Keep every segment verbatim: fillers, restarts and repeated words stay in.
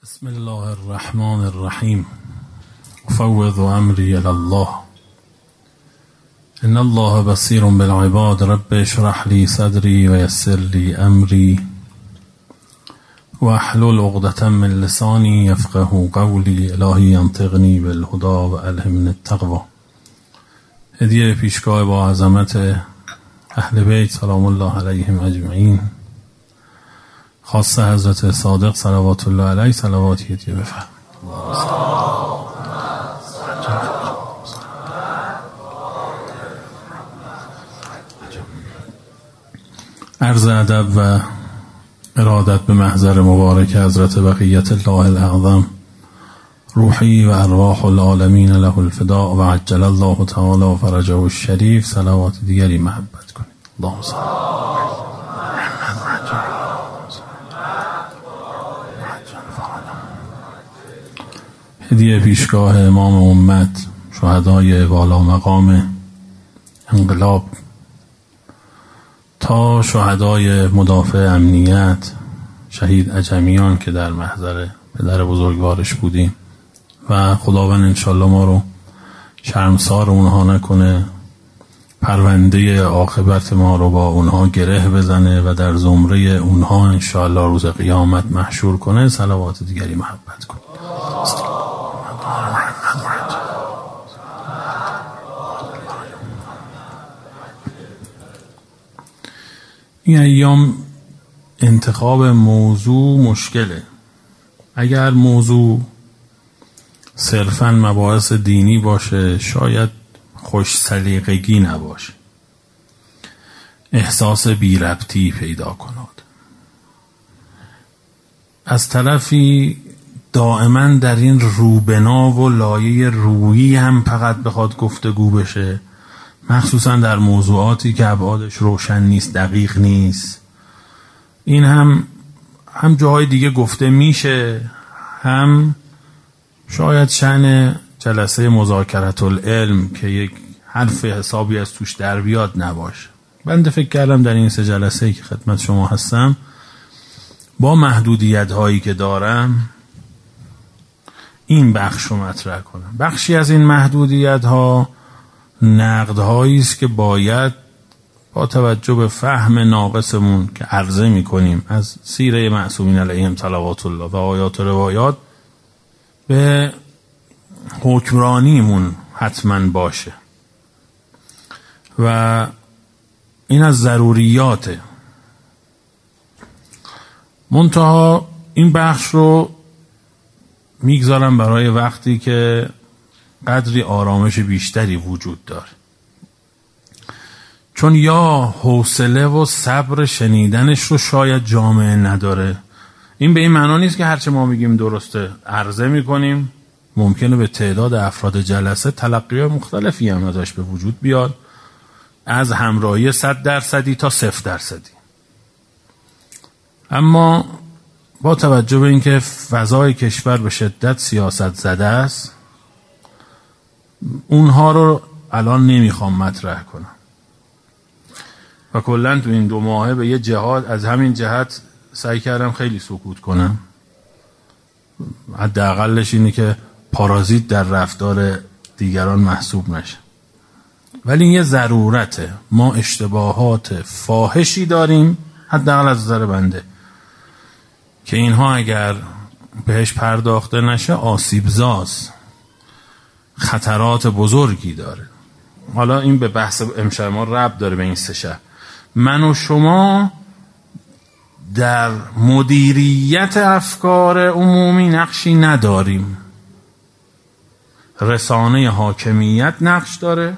بسم الله الرحمن الرحیم افوض امری الی الله ان الله بصیر بالعباد رب اشرح لی صدری و یسر لی امری واحلل عقدة من لسانی یفقهوا قولی الهی انطقنی بالهدی و الهمنی التقوی. هدیه پیشگاه با عظمت اهل بیت سلام الله علیهم اجمعین، خاصه حضرت صادق صلوات الله علیه صلواتی هدیه بفرمایید. عرض ادب و ارادت به محضر مبارک حضرت بقیت الله الاعظم روحی و ارواح العالمین له الفداء و عجل الله تعالی فرجه الشریف. صلوات دیگری محبت کنید. اللهم صل هدیه پیشگاه امام امت شهدای والا مقام انقلاب تا شهدای مدافع امنیت شهید عجمیان که در محضر پدر بزرگوارش بودیم و خداوند انشالله ما رو شرمسار اونها نکنه، پرونده عاقبت ما رو با اونها گره بزنه و در زمره اونها انشالله روز قیامت محشور کنه. صلوات دیگری محبت کنه. این ایام انتخاب موضوع مشکله. اگر موضوع صرفاً مباحث دینی باشه شاید خوش سلیقگی نباشه، احساس بی ربطی پیدا کند. از طرفی دائما در این روبنا و لایه رویی هم فقط بخواد گفتگو بشه، مخصوصا در موضوعاتی که ابعادش روشن نیست، دقیق نیست، این هم هم جاهای دیگه گفته میشه، هم شاید شأن جلسه مذاکرت العلم که یک حرف حسابی از توش در بیاد نباشه. بنده فکر کردم در این سه جلسه‌ای که خدمت شما هستم با محدودیت هایی که دارم این بخش رو مطرح کنم. بخشی از این محدودیت ها نقد هایی است که باید با توجه به فهم ناقصمون که عرضه می کنیم از سیره معصومین علیهم صلوات الله و آیات و روایات به حکمرانیمون حتما باشه و این از ضروریاته. منتها این بخش رو میگذارم برای وقتی که قدری آرامش بیشتری وجود داره، چون یا حوصله و صبر شنیدنش رو شاید جامعه نداره. این به این معنا نیست که هرچه ما میگیم درسته، عرضه میکنیم، ممکنه به تعداد افراد جلسه تلقی‌های مختلفی هم ازش به وجود بیاد، از همراهی صد درصدی تا صفر درصدی. اما با توجه به اینکه فضای کشور به شدت سیاست زده است، اونها رو الان نمیخوام مطرح کنم و کلا تو این دو ماهه به یه جهاد از همین جهت سعی کردم خیلی سکوت کنم. حداقلش اینه که پارازیت در رفتار دیگران محسوب نشه. ولی این یه ضرورته. ما اشتباهات فاحشی داریم، حداقل از نظر بنده، که اینها اگر بهش پرداخته نشه آسیبزاست، خطرات بزرگی داره. حالا این به بحث امشب ما ربط داره به این سه شهر. من و شما در مدیریت افکار عمومی نقشی نداریم. رسانه حاکمیت نقش داره،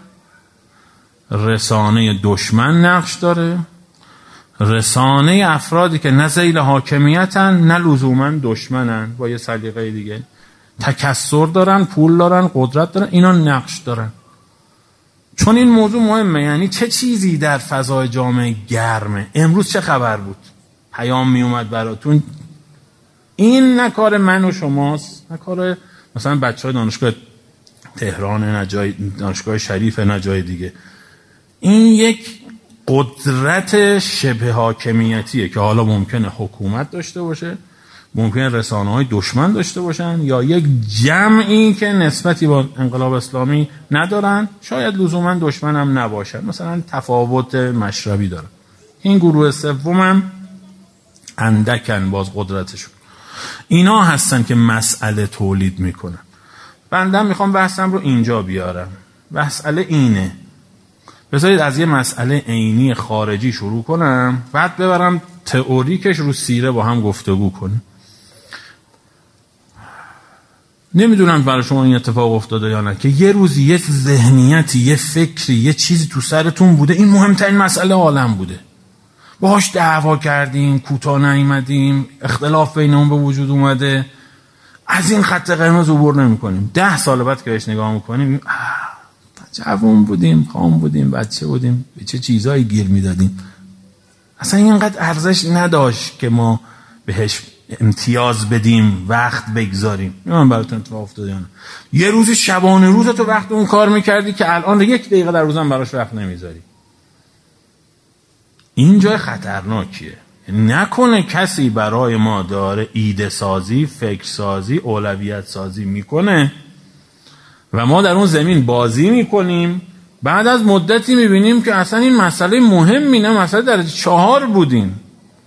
رسانه دشمن نقش داره، رسانه افرادی که نه ذیل حاکمیتن نه لزوما دشمنن، با یه سلیقه دیگه تکثر دارن، پول دارن، قدرت دارن، اینا نقش دارن. چون این موضوع مهمه. یعنی چه چیزی در فضای جامعه گرمه؟ امروز چه خبر بود؟ پیام می اومد براتون. این نه کار من و شماست، نه کار مثلا بچهای دانشگاه تهران، نه جای دانشگاه شریف، نه جای دیگه. این یک قدرت شبه حاکمیتیه که حالا ممکنه حکومت داشته باشه، ممکن رسانه‌های دشمن داشته باشن یا یک جمعی که نسبتی با انقلاب اسلامی ندارن، شاید لزوما دشمن هم نباشن، مثلا تفاوت مشربی دارن. این گروه سومم اندکن باز قدرتشون. اینا هستن که مسئله تولید میکنن. بنده میخوام بحثم رو اینجا بیارم. مسئله اینه، بذارید از یه مسئله عینی خارجی شروع کنم، بعد ببرم تئوریکش رو سیره با هم گفتگو کنیم. نمیدونم برای شما این اتفاق افتاده یا نه که یه روزی یه ذهنیتی، یه فکری، یه چیزی تو سرتون بوده این مهمترین مسئله عالم بوده، باهاش دعوا کردیم، کوتاه نیومدیم، اختلاف بینمون به وجود اومده، از این خط قرمز عبور نمی‌کنیم. ده سال بعد که بهش نگاه می‌کنیم جوان بودیم، خام بودیم، بچه بودیم، به چه چیزایی گیر میدادیم، اصلا اینقدر ارزش نداشت که ما بهش امتیاز بدیم، وقت بگذاریم. من براتون اتفاق افتاده یا نه؟ یه روزی شبانه روز تو وقت اون کار میکردی که الان یک دقیقه در روزم براش وقت نمیذاری. این جای خطرناکیه. نکنه کسی برای ما داره ایده سازی، فکر سازی، اولویت سازی میکنه و ما در اون زمین بازی میکنیم، بعد از مدتی میبینیم که اصلا این مسئله مهمی نه، مسئله درجه چهار بودیم.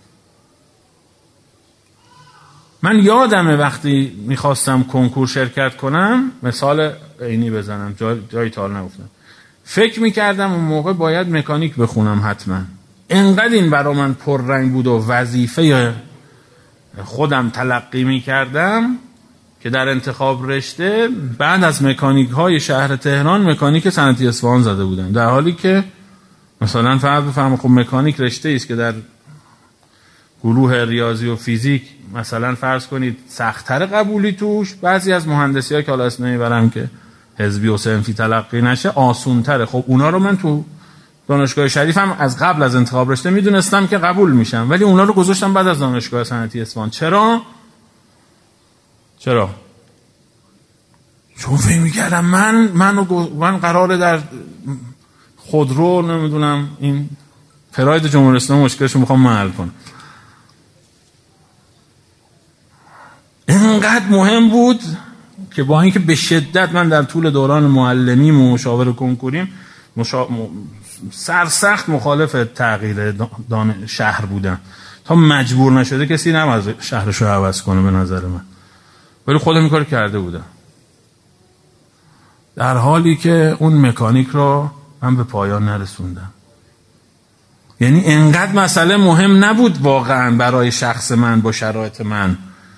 من یادمه وقتی میخواستم کنکور شرکت کنم، مثال اینی بزنم، جای, جای تال نگفتم، فکر میکردم اون موقع باید مکانیک بخونم حتما. انقدر این برا من پررنگ بود و وظیفه خودم تلقی میکردم که در انتخاب رشته بعد از مکانیک های شهر تهران مکانیک صنعتی اصفهان زده بودم، در حالی که مثلا فرض بفرمایید خب مکانیک رشته است که در گروه ریاضی و فیزیک مثلا فرض کنید سخت‌تر قبولی توش، بعضی از مهندسی‌ها که حالا اسم نمیبرم که حزبی و صنفی تلقی نشه آسون‌تره. خب اونا رو من تو دانشگاه شریف هم از قبل از انتخاب رشته میدونستم که قبول میشم، ولی اونا رو گذاشتم بعد از دانشگاه صنعتی اصفهان. چرا؟ چرا؟ چون فکر می‌کردم من منو من قراره در خودرو نمیدونم این پراید جمهوری اسلامی مشکلشو میخوام حل کنم. اینقدر مهم بود که با اینکه به شدت من در طول دوران معلمیم و مشاور کنکوریم مشا... سرسخت مخالف تغییر دان... شهر بودم، تا مجبور نشده کسی نمی‌خواد شهرشو عوض کنه به نظر من، ولی خودم این کارو کرده بودم، در حالی که اون مکانیک رو من به پایان نرسوندم. یعنی انقدر مسئله مهم نبود واقعا برای شخص من، با شرایط من،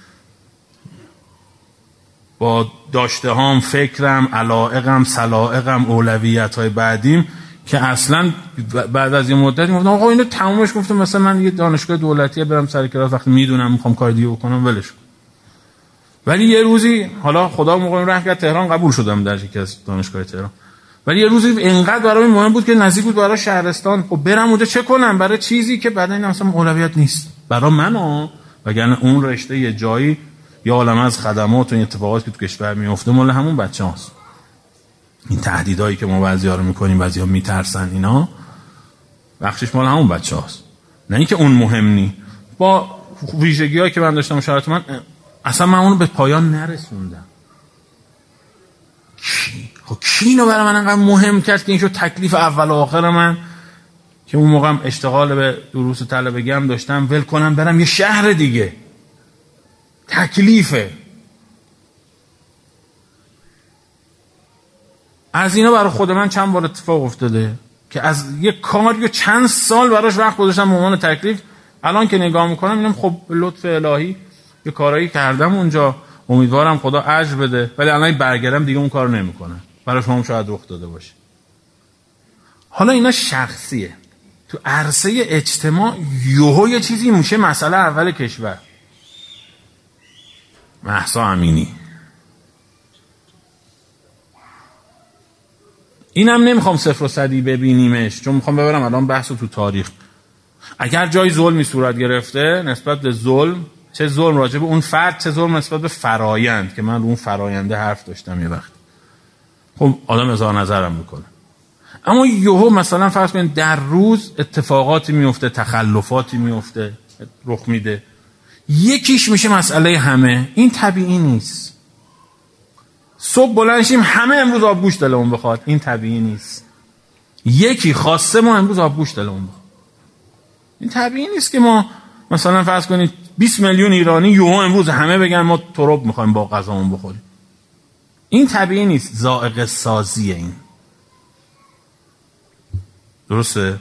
با داشته هام، فکرم، علایقم، سلایقم، اولویت های بعدیم، که اصلا بعد از یه مدتی گفتم آقا اینو تمومش، گفتم مثلا من یه دانشگاه دولتی برم سر کلاس، وقتی میدونم میخوام کار دیگه بکنم ولش کنم. ولی یه روزی حالا خدا موقع راه کرد تهران قبول شدم در یکی از دانشگاه تهران، ولی یه روزی اینقدر برام مهم بود که نزدیک بود برای شهرستان، خب برم اونجا چه کنم برای چیزی که بعدا این اصلا اولویت نیست برای من، وگرنه اون رشته یه جایی یا عالم از خدمات و این اتفاقاتی که تو کشور میفته مال همون بچه‌هاست. این تهدیدایی که ما بعضی‌ها رو می‌کنیم، بعضی‌ها میترسن، اینا بخشش مال همون بچه‌هاست، نه اینکه اون مهم نی. با ویژگی‌هایی که من داشتم شرایط من اصلا من اونو به پایان نرسوندم. کی؟ خب کی اینو برای من انقدر مهم کرد که این شد تکلیف اول و آخر من، که اون موقعم اشتغال به دروس طلبگی هم داشتم، ول کنم برم یه شهر دیگه، تکلیفه. از اینا برای خود من چند بار اتفاق افتاده که از یک کار یا چند سال براش وقت گذاشتم به عنوان تکلیف، الان که نگاه میکنم اینم خب لطف الهی یه کارایی کردم اونجا، امیدوارم خدا اجر بده، ولی الان برگردم دیگه اون کارو نمیکنم. برای شما شاید رخ داده باشه. حالا اینا شخصیه. تو عرصه اجتماع یهو یه چیزی میشه مسئله اول کشور. مهسا امینی، اینم نمیخوام صفر و صدی ببینیمش، چون میخوام ببرم الان بحثو تو تاریخ. اگر جای ظلمی صورت گرفته نسبت به ظلم، چه ظلم راجع به اون فرد، چه ظلم نسبت به فرایند، که من رو اون فراینده حرف داشتم یه وقت، خب آدم اظهار نظرم میکنه. اما یهو مثلا فرض کنید در روز اتفاقاتی میفته، تخلفاتی میفته، رخ میده، یکیش میشه مسئله همه. این طبیعی نیست. صبح بلند شیم همه امروز آبگوشت دلمون بخواد، این طبیعی نیست. یکی خواسته ما امروز آبگوشت دلمون بخواد، این طبیعی نیست که ما مثلا فرض کنید بیست میلیون ایرانی یوهو امروز همه بگن ما تراب میخوایم با غذامون بخوریم. این طبیعی نیست. ذائقه سازیه این. درسته؟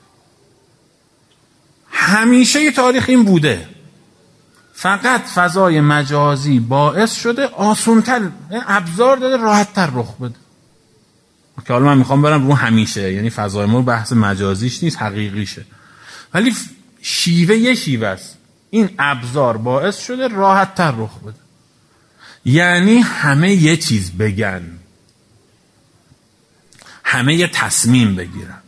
همیشه یه تاریخ این بوده، فقط فضای مجازی باعث شده آسونتر، ابزار داده راحت‌تر رخ بده. که حالا من میخوام برم رو همیشه، یعنی فضای ما بحث مجازیش نیست، حقیقیشه، ولی شیوه یه شیوه است. این ابزار باعث شده راحت‌تر رخ بده. یعنی همه یه چیز بگن، همه یه تصمیم بگیرن،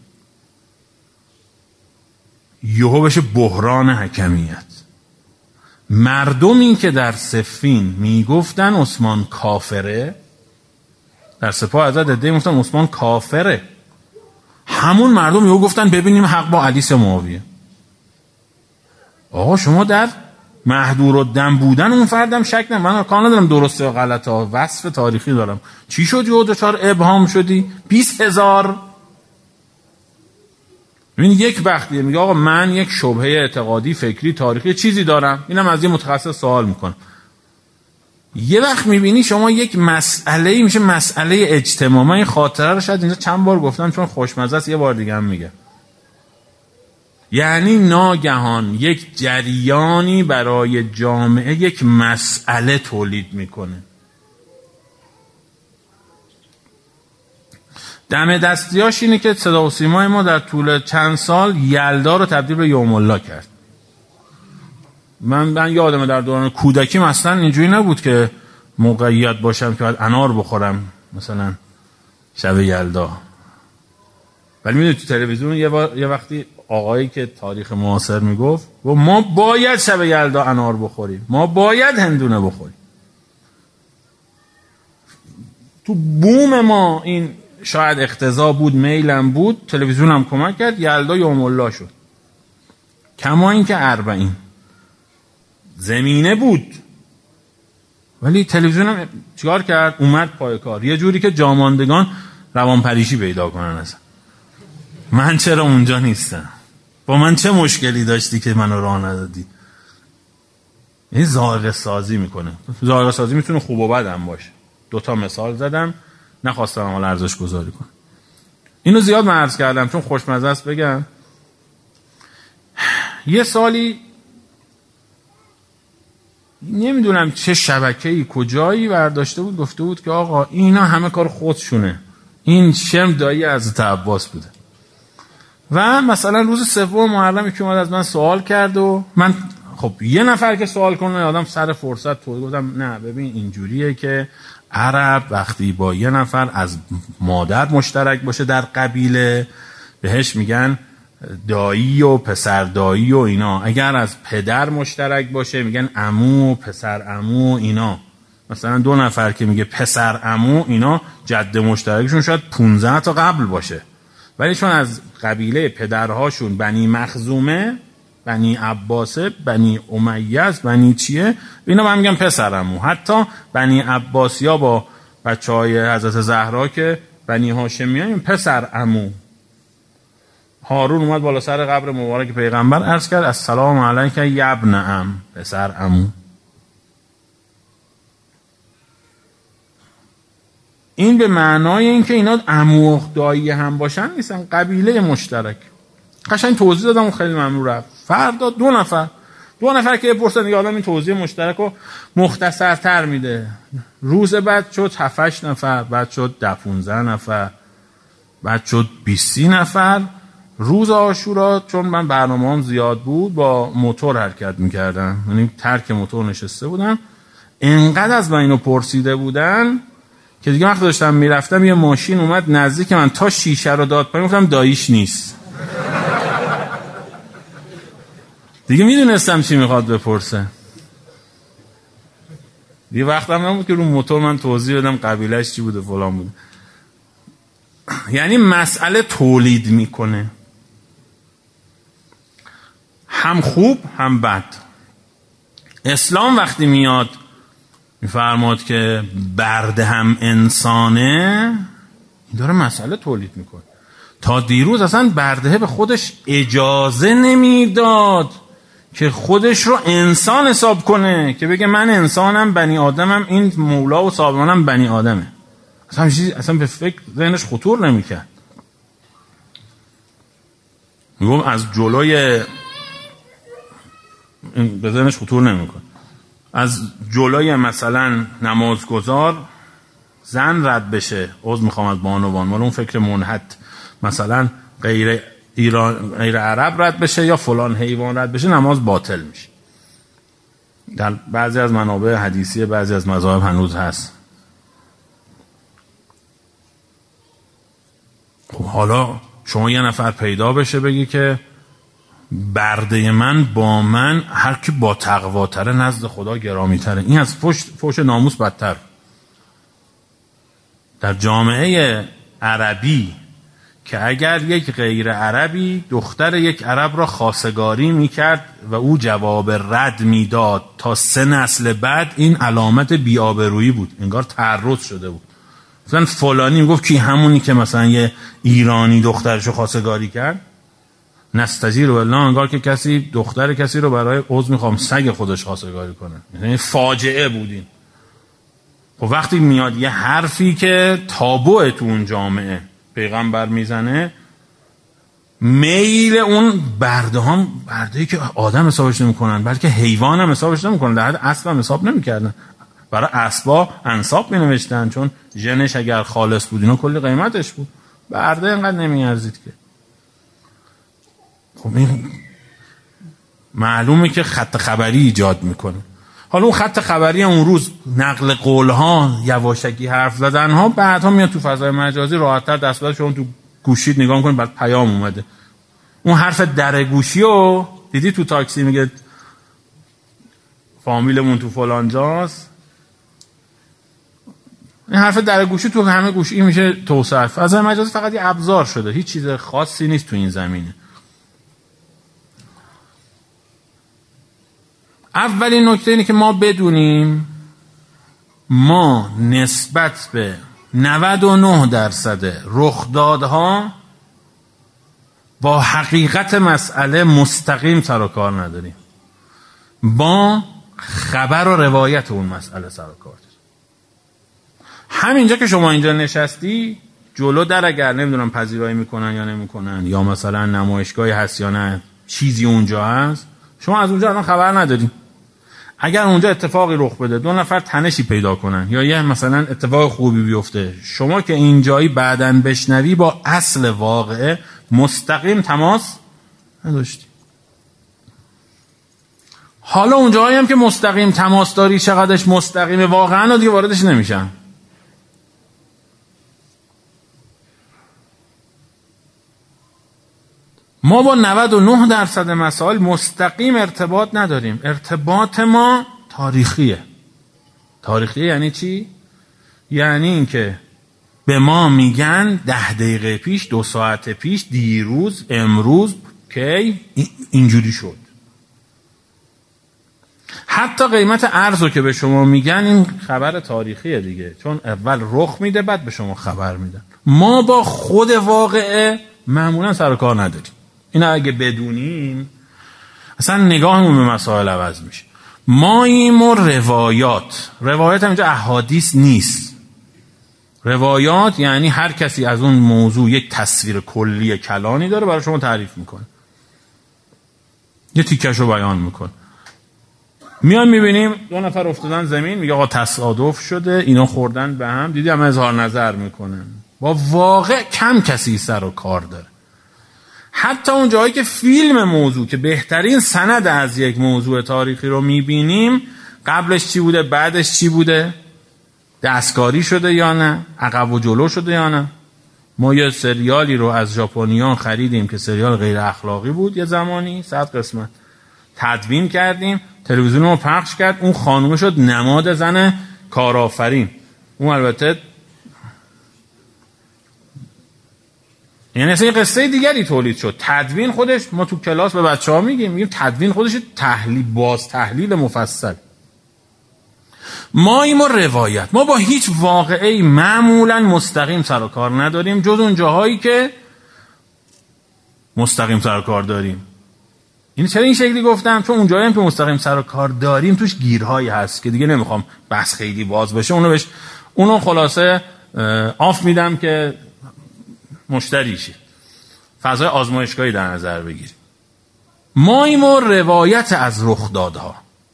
یهو بشه بحران حکمیت. مردمی که در صفین میگفتن عثمان کافره، در سپاه ازاد عده‌ای گفتن عثمان کافره، همون مردم یهو گفتن ببینیم حق با علی معاویه. آقا شما در محدورالدم بودن اون فردم شک نه، من کار ندارم درسته یا غلطه، وصف تاریخی دارم. چی شد یهو دچار ابهام شدی؟ بیست هزار. ببین یک وقتی میگه آقا من یک شبهه اعتقادی فکری تاریخی چیزی دارم، اینم از یه متخصص سوال میکنم. یه وقت میبینی شما یک مسئله میشه مسئله اجتماعی. من این خاطره رو شاید اینجا چند بار گفتم چون خوشمزه است، یه بار دیگه هم میگم. یعنی ناگهان یک جریانی برای جامعه یک مسئله تولید میکنه. دم دستیاش اینه که صدا و سیمای ما در طول چند سال یلدا رو تبدیل به یوم الله کرد. من من یادمه در دوران کودکی مثلا اینجوری نبود که مقید باشم که باید انار بخورم مثلا شب یلدا. ولی میدونی تو تلویزیون یه, و... یه وقتی آقایی که تاریخ معاصر میگفت و ما باید شب یلدا انار بخوریم، ما باید هندونه بخوریم. تو بوم ما این شاید اقتضا بود، میلم بود، تلویزیون هم کمک کرد، یلدا یوم الله شد. کما این که اربعین زمینه بود، ولی تلویزیون هم چیکار کرد؟ اومد پای کار، یه جوری که جاماندگان روانپریشی پیدا کنن. اصلا من چرا اونجا نیستم؟ با من چه مشکلی داشتی که منو راه ندادی؟ این ذائقه سازی میکنه. ذائقه سازی میتونه خوب و بد هم باشه. دوتا مثال زدم، نخواستم حالا ارزش گذاری کنم. اینو زیاد من عرض کردم چون خوشمزه است بگم. یه سالی نمیدونم چه شبکه‌ای کجایی برداشته بود گفته بود که آقا اینا همه کار خودشونه، این شم دایی حضرت عباس بوده. و مثلا روز سوم محرم که اومد از من سوال کرد و من خب یه نفر که سوال کنه آدم سر فرصت تو گفتم نه ببین اینجوریه که عرب وقتی با یه نفر از مادر مشترک باشه در قبیله بهش میگن دایی و پسر دایی و اینا، اگر از پدر مشترک باشه میگن عمو و پسر عمو و اینا. مثلا دو نفر که میگه پسر عمو، اینا جد مشترکشون شاید پونزده تا قبل باشه، ولی چون از قبیله پدرهاشون بنی مخزومه، بنی عباسه، بنی امیه است، بنی چیه، اینا با هم میگن پسر عمو. حتی بنی عباسیا با بچهای حضرت زهرا که بنی هاشمیان پسر عمو. هارون اومد بالا سر قبر مبارک پیغمبر عرض کرد السلام علیک یا ابن عم، پسر عمو. این به معنای این که اینا عمو و دایی هم باشن نیستن، قبیله مشترک. قشنگ توضیح دادم و خیلی ممنون رفت. فردا دو نفر دو نفر که بپرسن دیگه آدم این توضیح مشترک رو مختصرتر میده. روز بعد شد هفت نفر، بعد شد ده پونزده نفر، بعد شد بیست نفر. روز عاشورا چون من برنامه‌ام زیاد بود با موتور حرکت میکردم، یعنی ترک موتور نشسته بودم، انقدر از من اینو پرسیده بودن که دیگه وقت داشتم میرفتم یه ماشین اومد نزدیک من تا شیشه رو داد پایین، گفتم داییش نیست. دیگه میدونستم چی میخواد بپرسه. دیگه وقتم نبود که رو موتور من توضیح بدم قبیلهش چی بوده فلان بوده. یعنی مسئله تولید میکنه، هم خوب هم بد. اسلام وقتی میاد میفرماد که برده هم انسانه، داره مسئله تولید میکنه. تا دیروز اصلا برده به خودش اجازه نمیداد که خودش رو انسان حساب کنه، که بگه من انسانم، بنی آدمم، این مولا و صاحبانم بنی آدمه. اصلا چیزی اصلا به فکر ذهنش خطور نمیکرد. میگم از جلوی به ذهنش خطور نمیکنه از جلوی مثلا نمازگزار زن رد بشه، عذر میخوام از بانوان، مال اون فکر منحت، مثلا غیر ایران غیر عرب رد بشه یا فلان حیوان رد بشه، نماز باطل میشه. در بعضی از منابع حدیثی بعضی از مذاهب هنوز هست. خب حالا شما یه نفر پیدا بشه بگی که برده من با من هر کی با تقواتره نزد خدا گرامیتره، این از فوش, فوش ناموس بدتر. در جامعه عربی که اگر یک غیر عربی دختر یک عرب را خواستگاری میکرد و او جواب رد میداد تا سه نسل بعد، این علامت بی‌آبرویی بود، انگار تعرض شده بود. مثلا فلانی میگفت کی همونی که مثلا یه ایرانی دخترشو خواستگاری کرد، نستجیر والله، انگار که کسی دختر کسی رو برای عضو میخوام سگ خودش خواستگاری کنه. یعنی فاجعه بودین. خب وقتی میاد یه حرفی که تابوه تو اون جامعه پیغمبر میزنه، میل اون برده هم بردهی که آدم حسابش نمیکنن بلکه حیوان هم حسابش نمیکنن، در حد اسب هم حساب نمیکردن، برای اسبا انساب مینوشتن چون ژنش اگر خالص بود اینا کلی قیمتش بود، برده اینقدر نمیارزید که. خب این معلومه که خط خبری ایجاد میکنه. حالا اون خط خبری اون روز نقل قولها، یواشکی حرف زدنها، بعدها میاد تو فضای مجازی راحت‌تر دست بده، شما تو گوشید نگاه میکنید بعد پیام اومده. اون حرف در گوشی رو دیدی تو تاکسی میگه فامیلمون تو فلان جاست، این حرف در گوشی تو همه گوشی میشه توسعه. فضای مجازی فقط یه ابزار شده، هیچ چیز خاصی نیست تو این زمینه. اولین نکته اینه که ما بدونیم ما نسبت به نود و نه درصد رخدادها با حقیقت مسئله مستقیم سر و کار نداریم، با خبر و روایت اون مسئله سر و کار داریم. همینجا که شما اینجا نشستی جلو در، اگر نمیدونم پذیرایی میکنن یا نمیکنن یا مثلا نمایشگاهی هست یا نه چیزی اونجا هست، شما از اونجا الان خبر نداریم. اگر اونجا اتفاقی رخ بده، دو نفر تنشی پیدا کنن یا یه مثلا اتفاق خوبی بیفته، شما که اینجایی بعدن بشنوی با اصل واقعه مستقیم تماس نداشتی. حالا اونجایی هم که مستقیم تماس داری چقدرش مستقیمه واقعا دیگه واردش نمیشن. ما با نود و نه درصد مسائل مستقیم ارتباط نداریم. ارتباط ما تاریخیه. تاریخیه یعنی چی؟ یعنی این که به ما میگن ده دقیقه پیش، دو ساعت پیش، دیروز، امروز کی اینجوری شد. حتی قیمت ارزو که به شما میگن این خبر تاریخیه دیگه، چون اول رخ میده بعد به شما خبر میدن. ما با خود واقعه معمولا سر و کار نداریم. اینا اگه بدونیم اصلا نگاهمون به مسائل عوض میشه. ما این و روایات، روایات هم اینجا احادیث نیست. روایات یعنی هر کسی از اون موضوع یک تصویر کلی کلانی داره برای شما تعریف میکنه، یه تیکش رو بیان میکنه. میان میبینیم دو نفر افتادن زمین، میگه آقا تصادف شده، اینا خوردن به هم، دیدی هم اظهار نظر میکنن. با واقع کم کسی سر و کار داره. حتی اون جایی که فیلم موضوع که بهترین سند از یک موضوع تاریخی رو میبینیم، قبلش چی بوده بعدش چی بوده، دستکاری شده یا نه، عقب و جلو شده یا نه. ما یه سریالی رو از ژاپنیان خریدیم که سریال غیر اخلاقی بود، یه زمانی صد قسمت تدوین کردیم، تلویزیون رو پخش کرد، اون خانومه شد نماد زن کارآفرین. اون البته یعنی اصلا یه قصه دیگری تولید شد. تدوین خودش، ما تو کلاس به بچه‌ها میگیم میگیم تدوین خودش تحلیل، باز تحلیل مفصل. ما این روایت، ما با هیچ واقعه‌ای معمولا مستقیم سر و کار نداریم جز اون جاهایی که مستقیم سر و کار داریم. این چرا این شکلی گفتم؟ چون اون جایی هم که مستقیم سر و کار داریم توش گیرهایی هست که دیگه نمیخوام بحث خیلی باز بشه. اونو بهش اونو خلاصه آف میدم که مشتری شی، فضای آزمایشگاهی در نظر بگیریم. ما این روایت از رخدادها.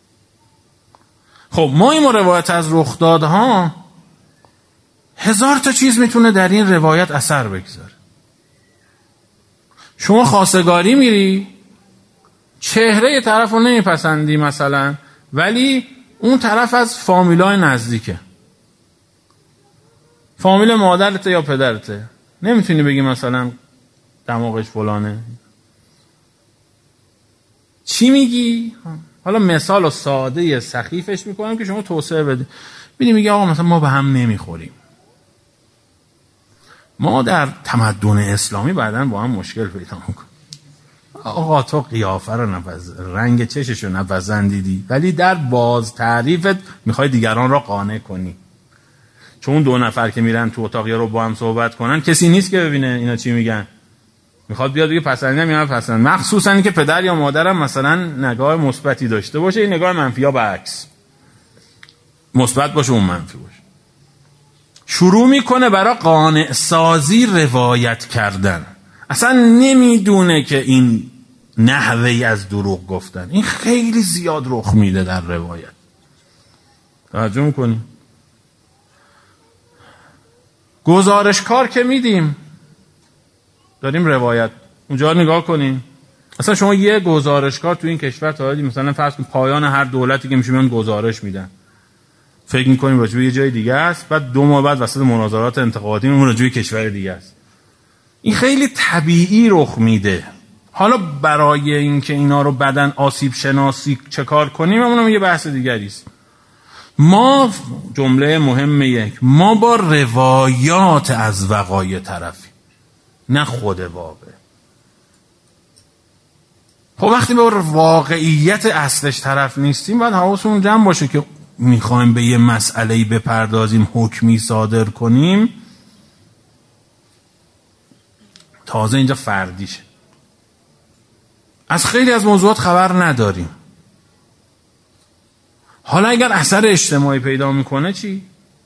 خب ما این روایت از رخدادها، هزار تا چیز میتونه در این روایت اثر بگذاره. شما خواستگاری میری، چهره یه طرف رو نمیپسندی مثلا، ولی اون طرف از فامیلای نزدیکه، فامیل مادرته یا پدرته، نمیتونی بگی مثلا دماغش فلانه. چی میگی؟ حالا مثال و ساده سخیفش میکنم که شما توسعه بده. ببینی میگه آقا مثلا ما به هم نمیخوریم، ما در تمدن اسلامی بعداً با هم مشکل پیدا میکنیم. آقا تو قیافه رو نپز... رنگ چشش رو نپسندیدی، ولی در باز تعریفت میخوای دیگران را قانع کنی. چون دو نفر که میرن تو اتاق یا رو با هم صحبت کنن، کسی نیست که ببینه اینا چی میگن، میخواد بیاد بگه پسندیدم یا نپسندیدم. مخصوصا این که پدر یا مادرم مثلا نگاه مثبتی داشته باشه، این نگاه منفی یا برعکس، مثبت باشه اون منفی باشه. شروع میکنه برای قانع سازی روایت کردن. اصلا نمیدونه که این نحوهی از دروغ گفتن. این خیلی زیاد رخ میده در روایت. توجه میکنی؟ گزارشکار که میدیم، داریم روایت اونجا نگاه کنیم. اصلا شما یه گزارشکار تو این کشور تا حالا مثلا فرض کن پایان هر دولتی که میشه میان گزارش میدن، فکر میکنیم راجع به یه جای دیگه است، بعد دو ماه بعد وسط مناظرات انتخاباتی اون راجع به کشور دیگه است. این خیلی طبیعی رخ میده. حالا برای اینکه اینا رو بدن آسیب شناسی چه کار کنیم، اونم یه بحث دیگری است. ما جمله مهم یک، ما با روایات از وقایع طرفیم، نه خود واقع. خب وقتی با واقعیت اصلش طرف نیستیم، باید حواسمون جمع باشه که میخوایم به یه مسئله‌ای بپردازیم، حکمی صادر کنیم، تازه اینجا فردیشه. از خیلی از موضوعات خبر نداریم. حالا اگر اثر اجتماعی پیدا میکنه چی؟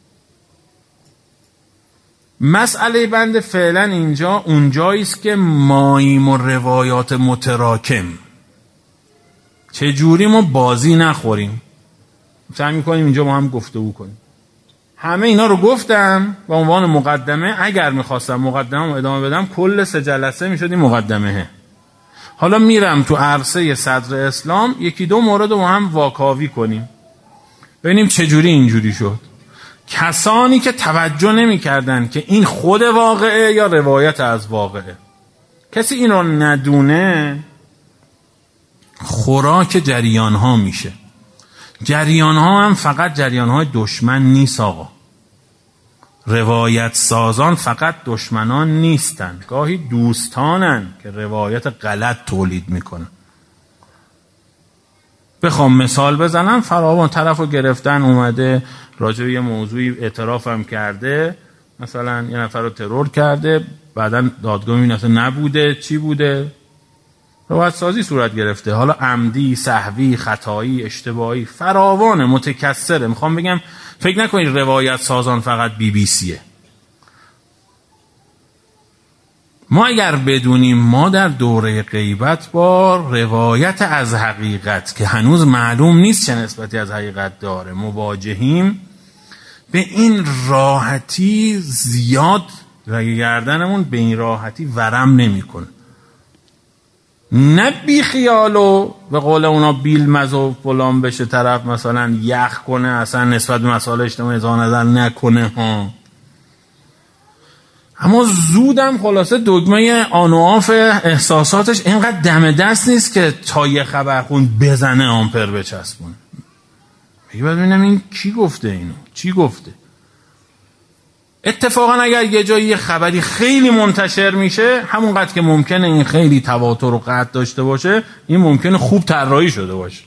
مسئله بند فعلا اینجا اونجاییست که ماییم و روایات متراکم چجوری ما بازی نخوریم. سعی میکنیم اینجا با هم گفتگو کنیم. همه اینا رو گفتم به عنوان مقدمه. اگر میخواستم مقدمه رو ادامه بدم کل سه جلسه میشد این مقدمه. حالا میرم تو عرصه صدر اسلام، یکی دو مورد رو با هم واکاوی کنیم، ببینیم چجوری اینجوری شد. کسانی که توجه نمی کردن که این خود واقعه یا روایت از واقعه، کسی این رو ندونه خوراک جریان ها میشه. جریان ها هم فقط جریان های دشمن نیست آقا. روایت سازان فقط دشمنان نیستن، گاهی دوستانن که روایت غلط تولید میکنن. بخوام مثال بزنم، فراوان. طرف رو گرفتن اومده راجع به یه موضوعی اعتراف هم کرده، مثلا یه نفر رو ترور کرده، بعدن دادگاه میبینه اصلا نبوده، چی بوده؟ روایت سازی صورت گرفته. حالا عمدی، سهوی، خطایی، اشتباهی، فراوانه، متکثره. میخوام بگم فکر نکنید روایت سازان فقط بی بی سیه. ما اگر بدونیم ما در دوره غیبت با روایت از حقیقت که هنوز معلوم نیست چه نسبتی از حقیقت داره مواجهیم، به این راحتی زیاد رگ گردنمون به این راحتی ورم نمیکنه. نه بی خیالو به قول اونا بیل مزو فلان بشه، طرف مثلا یخ کنه، اصلا نسبت به مسائل اجتماعی اظهار نظر نکنه ها. اما زودم خلاصه دگمه آن و آف احساساتش اینقدر دم دست نیست که تا یه خبرخون بزنه آمپر بچسبونه. بگی باید ببینم این کی گفته اینو، چی گفته. اتفاقا اگر یه جایی یه خبری خیلی منتشر میشه، همونقدر که ممکنه این خیلی تواتر و قطع داشته باشه، این ممکنه خوب طراحی شده باشه.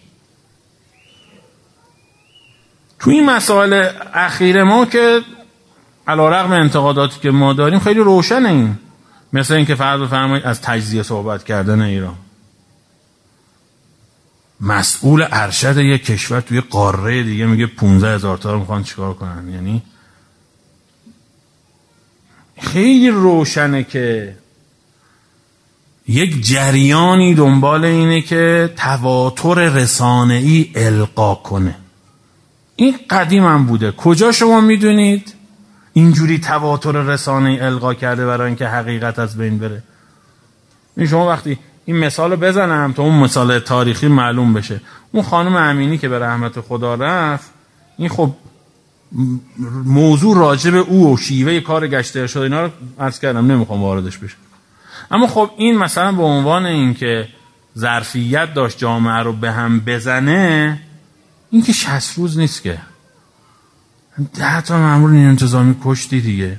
تو این مسائل اخیر ما که علیرغم انتقاداتی که ما داریم خیلی روشنه، این مثل این که فرض بفرمایید از تجزیه صحبت کردن ایران، مسئول ارشد یک کشور توی قاره دیگه میگه پونزده هزار تا رو میخوان چیکار کنن. یعنی خیلی روشنه که یک جریانی دنبال اینه که تواتر رسانه‌ای القا کنه. این قدیم هم بوده. کجا شما میدونید اینجوری تواتر رسانه‌ای القا کرده برای اینکه حقیقت از بین بره؟ این شما وقتی این مثال بزنم تا اون مثال تاریخی معلوم بشه، اون خانم امینی که به رحمت خدا رفت، این خب موضوع راجب او و شیوه کار گشت ارشاد اینا رو عرض کردم، نمیخوام واردش بشم. اما خب این مثلا به عنوان این که ظرفیت داشت جامعه رو به هم بزنه، این که شصت روز نیست که ده تا مأمور نیروی انتظامی کشتی دیگه.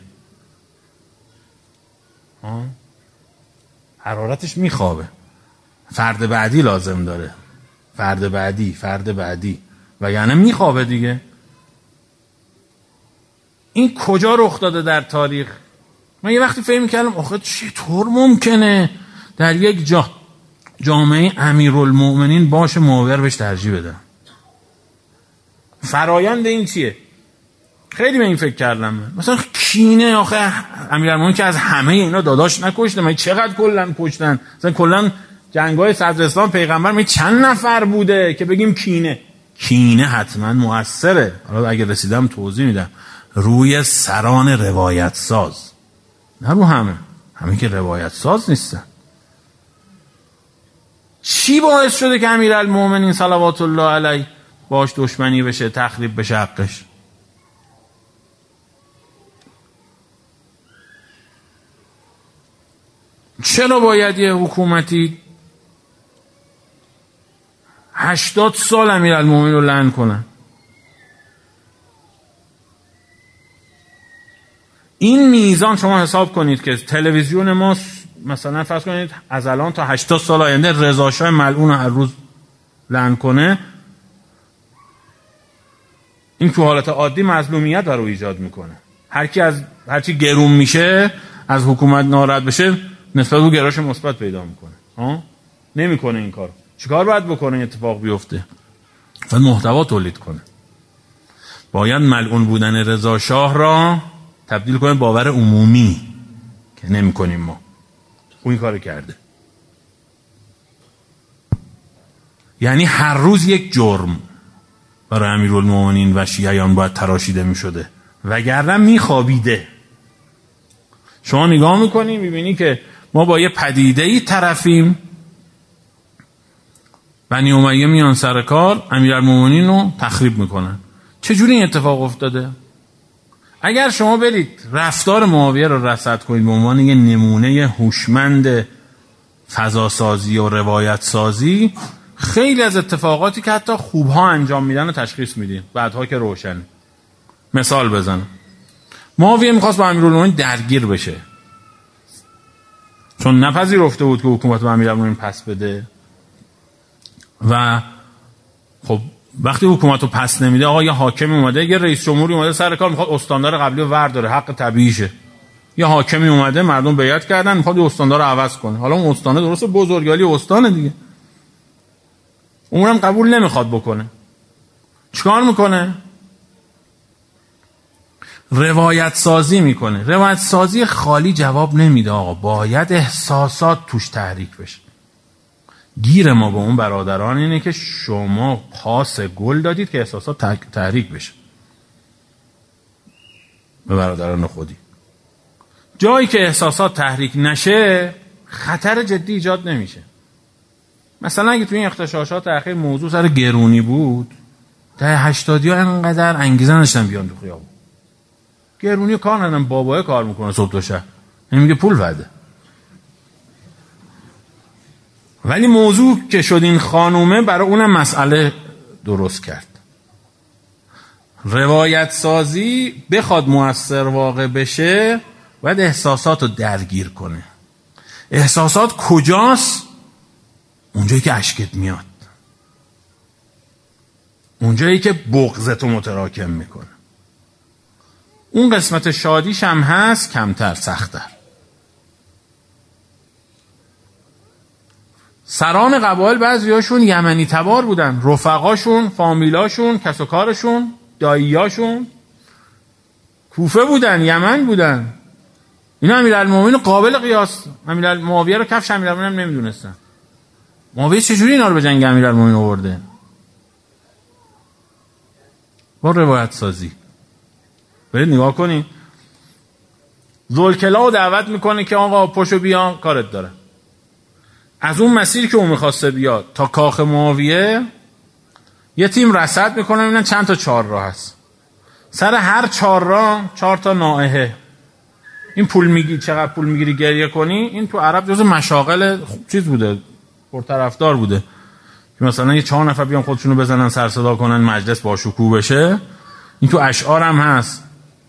ها حرارتش میخوابه، فرد بعدی لازم داره، فرد بعدی فرد بعدی و یعنی میخوابه دیگه. این کجا رخ داده در تاریخ؟ من یه وقتی فهم می‌کردم آخه چطور ممکنه در یک جا جامعه امیرالمؤمنین باشه معاور بهش ترجیح بدن؟ فرایند این چیه؟ خیلی به این فکر کردم. من مثلا کینه، آخه امیرالمؤمنین که از همه اینا داداش نکشته، من چقدر کلا کشتن؟ مثلا کلا جنگ‌های صدر اسلام پیغمبر می چند نفر بوده که بگیم کینه؟ کینه حتما مؤثره. حالا اگه رسیدم توضیح میدم. روی سران روایت ساز، نه رو همه همه که روایت ساز نیستن. چی باعث شده که امیرالمؤمنین صلوات الله علیه باش دشمنی بشه، تخریب بشه حقش؟ چرا باید یه حکومتی هشتاد سال امیرالمؤمنین رو لعن کنن؟ این میزان شما حساب کنید که تلویزیون ما مثلا فرض کنید از الان تا هشتاد سال آینده رضا شاه ملعون هر روز لعن کنه، این تو حالت عادی مظلومیت رو ایجاد میکنه. هر کی از هر چی گرون میشه از حکومت ناراحت بشه نسبت به گرایش مثبت پیدا میکنه. ها نمیکنه این کارو. چیکار باید بکنه این اتفاق بیفته؟ باید محتوا تولید کنه. باید ملعون بودن رضا شاه را تبدیل کنه باور عمومی که نمی کنیم ما. اون کار کرده. یعنی هر روز یک جرم برای امیرالمؤمنین و شیعیان باید تراشیده می شده، وگرنه می خوابیده. شما نگاه میکنی میبینی که ما با یه پدیده‌ای طرفیم، بنی امیه میان سر کار امیرالمؤمنین رو تخریب میکنن. چجوری این اتفاق افتاده؟ اگر شما برید رفتار معاویه رو رصد کنید به عنوان یه نمونه هوشمند فضاسازی و روایت سازی، خیلی از اتفاقاتی که حتی خوبها انجام میدن رو تشخیص میدین، بعدها که روشن. مثال بزنم. معاویه میخواست با امیرالمؤمنین درگیر بشه، چون نپذیرفته بود که حکومت به امیرالمؤمنین پس بده و خب وقتی حکومت رو پس نمیده، آقا یه حاکمی اومده، یه رئیس جمهوری اومده سر کار، میخواد استاندار قبلی رو ورداره، حق طبیعیشه. یه حاکمی اومده، مردم بیعت کردن، میخواد یه استاندار رو عوض کنه. حالا اون استاندار درسته بزرگالی استانه دیگه، اونم قبول نمیخواد بکنه. چیکار میکنه؟ روایت سازی میکنه. روایت سازی خالی جواب نمیده آقا، باید احساسات توش تحریک بشه. گیر ما به اون برادران اینه که شما پاس گل دادید که احساسات تحریک بشه به برادران خودی. جایی که احساسات تحریک نشه خطر جدی ایجاد نمیشه. مثلا اگه توی این اغتشاشات اخیر موضوع سر گرونی بود، ده هشتادی ها انقدر انگیزه نداشتن بیان تو خیابون. گرونی کار ندارن، بابای کار میکنه صبح تا شب، این میگه پول وعده. ولی موضوع که شد این خانومه، برای اونم مسئله درست کرد. روایت سازی بخواد مؤثر واقع بشه باید احساسات رو درگیر کنه. احساسات کجاست؟ اونجایی که اشکت میاد، اونجایی که بغضت رو متراکم میکنه. اون قسمت شادیش هم هست، کمتر، سخت‌تر. سران قبایل بعضیاشون یمنی تبار بودن، رفقاشون، فامیلاشون، کس و کارشون، داییاشون کوفه بودن، یمن بودن. اینا امیرالمومنین قابل قیاس، امیرالمعاویه رو کفش امیرالمومنین هم نمیدونستن. معاویه چجوری اینا رو به جنگ امیرالمومنین آورده؟ با روایت سازی. برید نگاه کنین. ذوالکلا رو دعوت میکنه که آقا پشو بیا کارت داره. از اون مسیر که اون میخواسته بیاد تا کاخ معاویه یه تیم رصد میکنه ببینن چند تا چهار راه هست. سر هر چهار راه چهار تا نائحه. این پول میگی چقدر پول میگیری گریه کنی، این تو عرب جز مشاغل چیز بوده، پرطرفدار بوده که مثلا یه چهار نفر بیان خودشونو بزنن سر صدا کنن مجلس با شکوه بشه. این تو اشعار هم هست.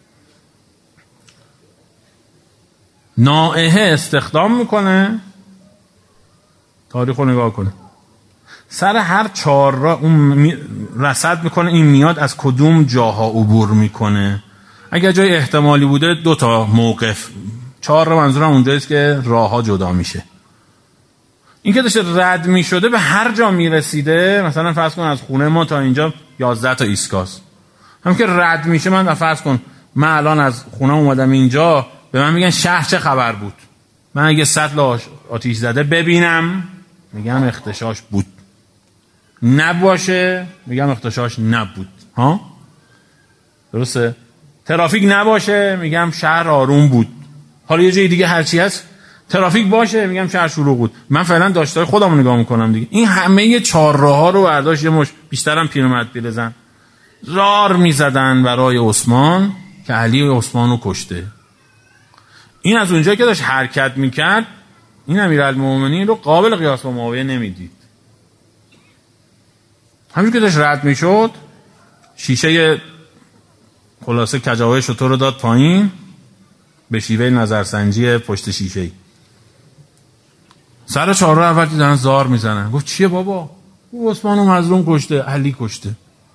نائحه استخدام میکنه، تاریخ رو نگاه کنه، سر هر چهار را اون رصد میکنه این میاد از کدوم جاها عبور میکنه. اگر جای احتمالی بوده دو تا موقف، چهار را منظورم اونجاییست که راه ها جدا میشه. این که داشته رد میشده به هر جا میرسیده، مثلا فرض کن از خونه ما تا اینجا یازده تا ایستگاست، هم که رد میشه من فرض کن من الان از خونه اومدم اینجا، به من میگن شهر چه خبر بود، من اگه سطل آتیش زده ببینم میگم اختشاش بود، نباشه میگم اختشاش نبود. ها درسته؟ ترافیک نباشه میگم شهر آروم بود. حالا یه جای دیگه هرچی هست ترافیک باشه میگم شهر شلوغ بود. من فعلا داشتای خودمو نگاه میکنم دیگه. این همه چهار راه ها رو برداشت یه مش بیشترم پیرمرد پیرزن زار میزدن برای عثمان که علی عثمان رو کشته. این از اونجایی که داشت حرکت میکرد این امیرالمومنین رو قابل قیاس با معاویه نمیدید. همین که داشت رد میشد شیشه خلاصه کجاوه شطور رو داد پایین به شیوه نظرسنجی پشت شیشه. سر چهار راه اول دیدن زار میزنن. گفت چیه بابا؟ گفت عثمان رو مظلوم کشته، علی کشته.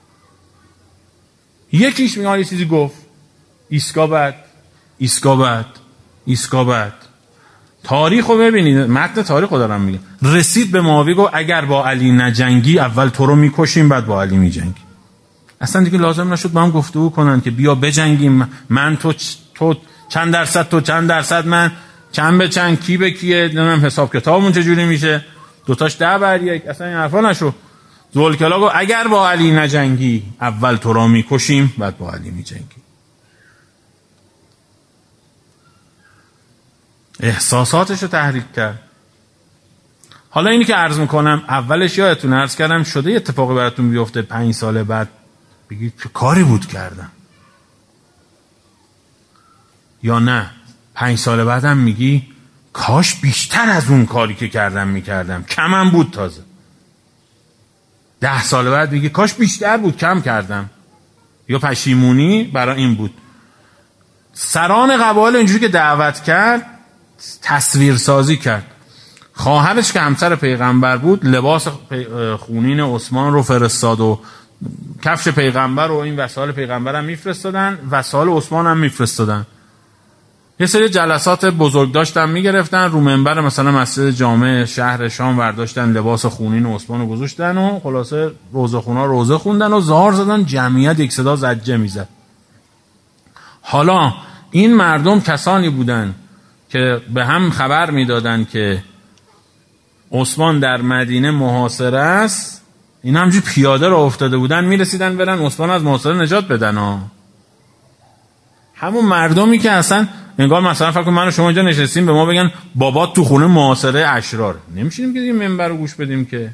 یکیش میاد یه چیزی گفت، ایسکا بعد ایسکا بعد ایسکا بعد. تاریخ رو ببینید، متن تاریخ رو دارم میگم. رسید به معاویه گفت اگر با علی نجنگی اول تو رو میکشیم بعد با علی میجنگی. اصلا دیگه لازم نشد با هم گفتگو کنن که بیا بجنگیم، من تو تو چند درصد تو چند درصد من، چند به چند کی به کیه، نمیدونم حساب کتابمون چجوری میشه، دوتاش ده بر یک. اصلا این حرفا نشو. ذوالکلا گفت اگر با علی نجنگی اول تو رو میکشیم بعد با علی میجنگیم. احساساتش رو تحریک کرد. حالا اینی که عرض میکنم اولش یادتون عرض کردم شده اتفاقی براتون بیفته پنج سال بعد بگید چه کاری بود کردم، یا نه پنج سال بعدم میگی کاش بیشتر از اون کاری که کردم میکردم، کمم بود. تازه ده سال بعد میگی کاش بیشتر بود کم کردم، یا پشیمونی برای این بود. سران قبایل اینجوری که دعوت کرد تصویر سازی کرد. خواهرش که همسر پیغمبر بود لباس خونین عثمان رو فرستاد و کفش پیغمبر و این وسایل پیغمبر هم میفرستادن، وسایل عثمان هم میفرستادن. یه سری جلسات بزرگ داشتن میگرفتن رو منبر مثلا مسجد جامع شهر شام، برداشتن لباس خونین عثمان رو گذاشتن و خلاصه روزه خونا روزه خوندن و زار زدن، جمعیت یک صدا زجه میزد. حالا این مردم کسانی بودن که به هم خبر میدادن که عثمان در مدینه محاصره است. این همجوری پیاده را افتاده بودن میرسیدن برن عثمان از محاصره نجات بدن ها. همون مردمی که اصلا انگار مثلا فکر کنم من و شما اینجا نشستیم به ما بگن بابات تو خونه محاصره اشرار، نمیشینیم که این منبر رو گوش بدیم که.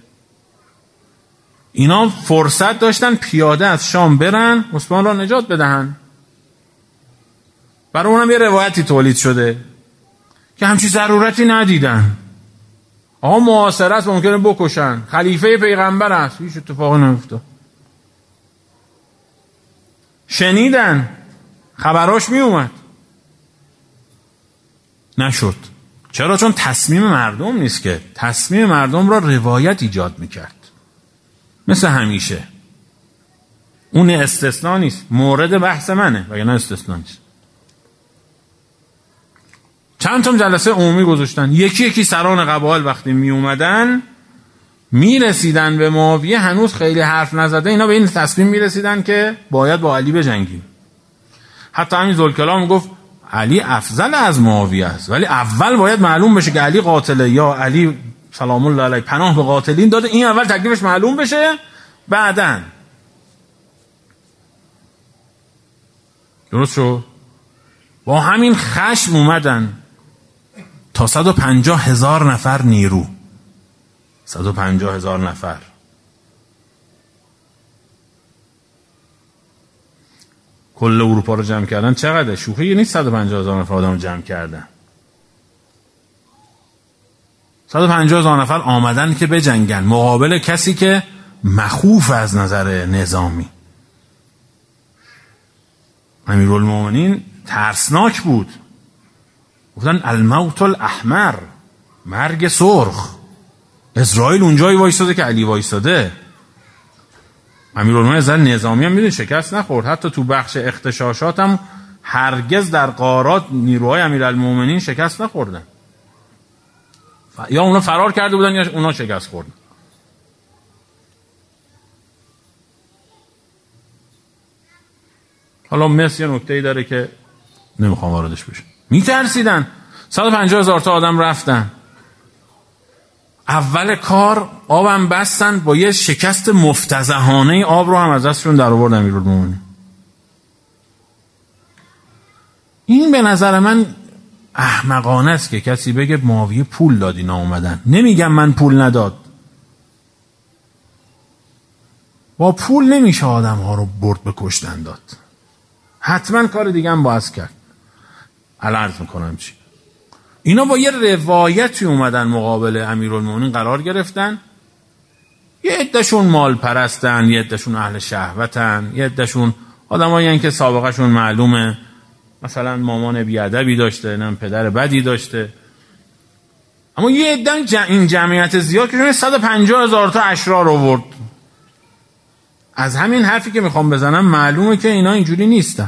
اینا فرصت داشتن پیاده از شام برن عثمان را نجات بدهن. برای اونم یه روایتی تولید شده که همچی ضرورتی ندیدن. آقا محاصره است ممکنه بکشن، خلیفه پیغمبر است، هیچ اتفاقی نمیفته. شنیدن، خبراش می اومد، نشد. چرا؟ چون تصمیم مردم نیست که، تصمیم مردم را روایت ایجاد میکرد. مثل همیشه اون استثناء نیست، مورد بحث منه وگرنه استثناء نیست. چند تا جلسه عمومی گذاشتن، یکی یکی سران قبایل وقتی می اومدن می رسیدن به معاویه، هنوز خیلی حرف نزده، اینا به این تصمیم می رسیدن که باید با علی بجنگیم. حتی همین ذوالکلام گفت علی افضل از معاویه است، ولی اول باید معلوم بشه که علی قاتله یا علی سلام الله علیه پناه به قاتلین داده، این اول تکلیفش معلوم بشه، بعدن. درست شو؟ با همین خشم اومدن تا صد و پنجاه هزار نفر نیرو، صد و پنجاه هزار نفر. کل اروپا رو جمع کردن. چقدر شوخی نیست، صد و پنجاه هزار نفر آدم رو جمع کردن. صد و پنجاه هزار نفر آمدن که بجنگن مقابل کسی که مخوف از نظر نظامی. امیرالمومنین ترسناک بود، گفتن الموت الاحمر، مرگ سرخ. اسرائیل اونجایی وایساده که علی وایساده. امیرالمومنین از نظامی هم میدونی شکست نخورد، حتی تو بخش اغتشاشات هم هرگز در غارات نیروهای امیرالمومنین شکست نخوردن، یا اونا فرار کرده بودن یا اونا شکست خوردن. حالا مصر یه نکته‌ای داره که نمیخوام واردش بشم. میترسیدن. صد و پنجاه هزار تا آدم رفتن. اول کار آبم بستن، با یه شکست مفتضحانه آب رو هم از دستشون در آورد امیرالمومنین. این به نظر من احمقانه است که کسی بگه معاویه پول داد اینا اومدن. نمیگم من پول نداد، با پول نمیشه آدم ها رو برد به کشتن داد، حتما کار دیگه هم باید کرد. الان عرض میکنم چی. اینا با یه روایتی اومدن مقابل امیرالمومنین قرار گرفتن. یه عدهشون مال پرستن، یه عدهشون اهل شهوتن، یه عدهشون آدمایی که سابقه شون معلومه، مثلا مامان بیادبی داشته، نه پدر بدی داشته. اما یه عده جم... این جمعیت زیاد که صد و پنجاه هزار تا اشرار آورد. از همین حرفی که میخوام بزنم معلومه که اینا اینجوری نیستن.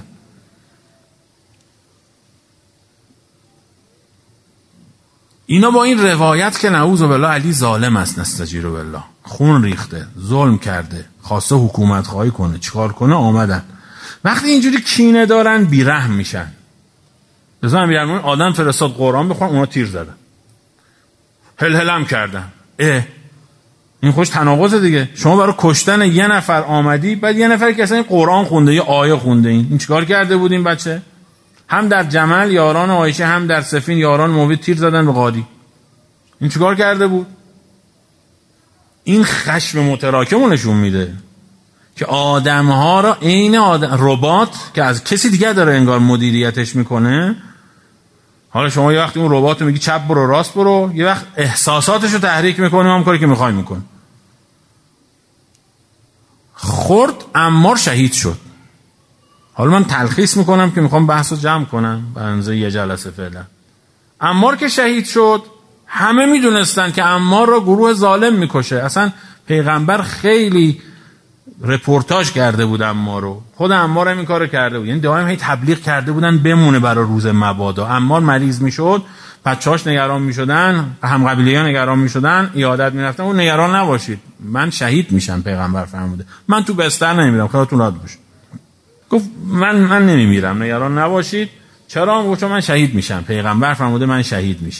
اینا با این روایت که نعوذ بالله علی ظالم است، نستجیر بالله، خون ریخته، ظلم کرده، خواسته حکومت خواهی کنه، چیکار کنه، آمدن. وقتی اینجوری کینه دارن بیرحم میشن. مثلا امیرالمومنین آدم فرستاد قرآن بخونن، اونا تیر زدن، هل هلم کردن. اه این خوش تناقض دیگه. شما برای کشتن یه نفر آمدی، بعد یه نفر که اصلا قرآن خونده، یه آیه خونده، این این چیکار کرده بود این بچه؟ هم در جمل یاران عایشه، هم در سفین یاران موعود تیر زدن به قاضی. این چیکار کرده بود؟ این خشم متراکم نشون میده که آدم‌ها را عین آدم ربات که از کسی دیگه داره انگار مدیریتش میکنه. حالا شما یه وقتی اون ربات رو میگی چپ برو راست برو، یه وقت احساساتش رو تحریک میکنه، هم کاری که میخوای میکنه. خورد عمار شهید شد. حالا من تلخیص میکنم که میخوام بحث رو جمع کنم به اندازه یه جلسه فعلا. عمار که شهید شد، همه میدونستن که عمار را گروه ظالم میکشه. اصلا پیغمبر خیلی رپورتاج کرده بود عمار رو، خود عمار هم این کارو کرده بود، یعنی دائم هی تبلیغ کرده بودن بمونه برای روز مبادا. عمار مریض میشد، بچه‌هاش نگران میشدن، هم قبیله‌ها نگران میشدن، عیادت میرفتن، اون نگران نباشید من شهید میشم، پیغمبر فرموده من تو بستر نمیمیرم، خیالتون راحت باشه. گفت من من نمیمیرم، نگران نباشید. چرا؟ گفت من شهید میشم، پیغمبر فرموده من شهید میشم.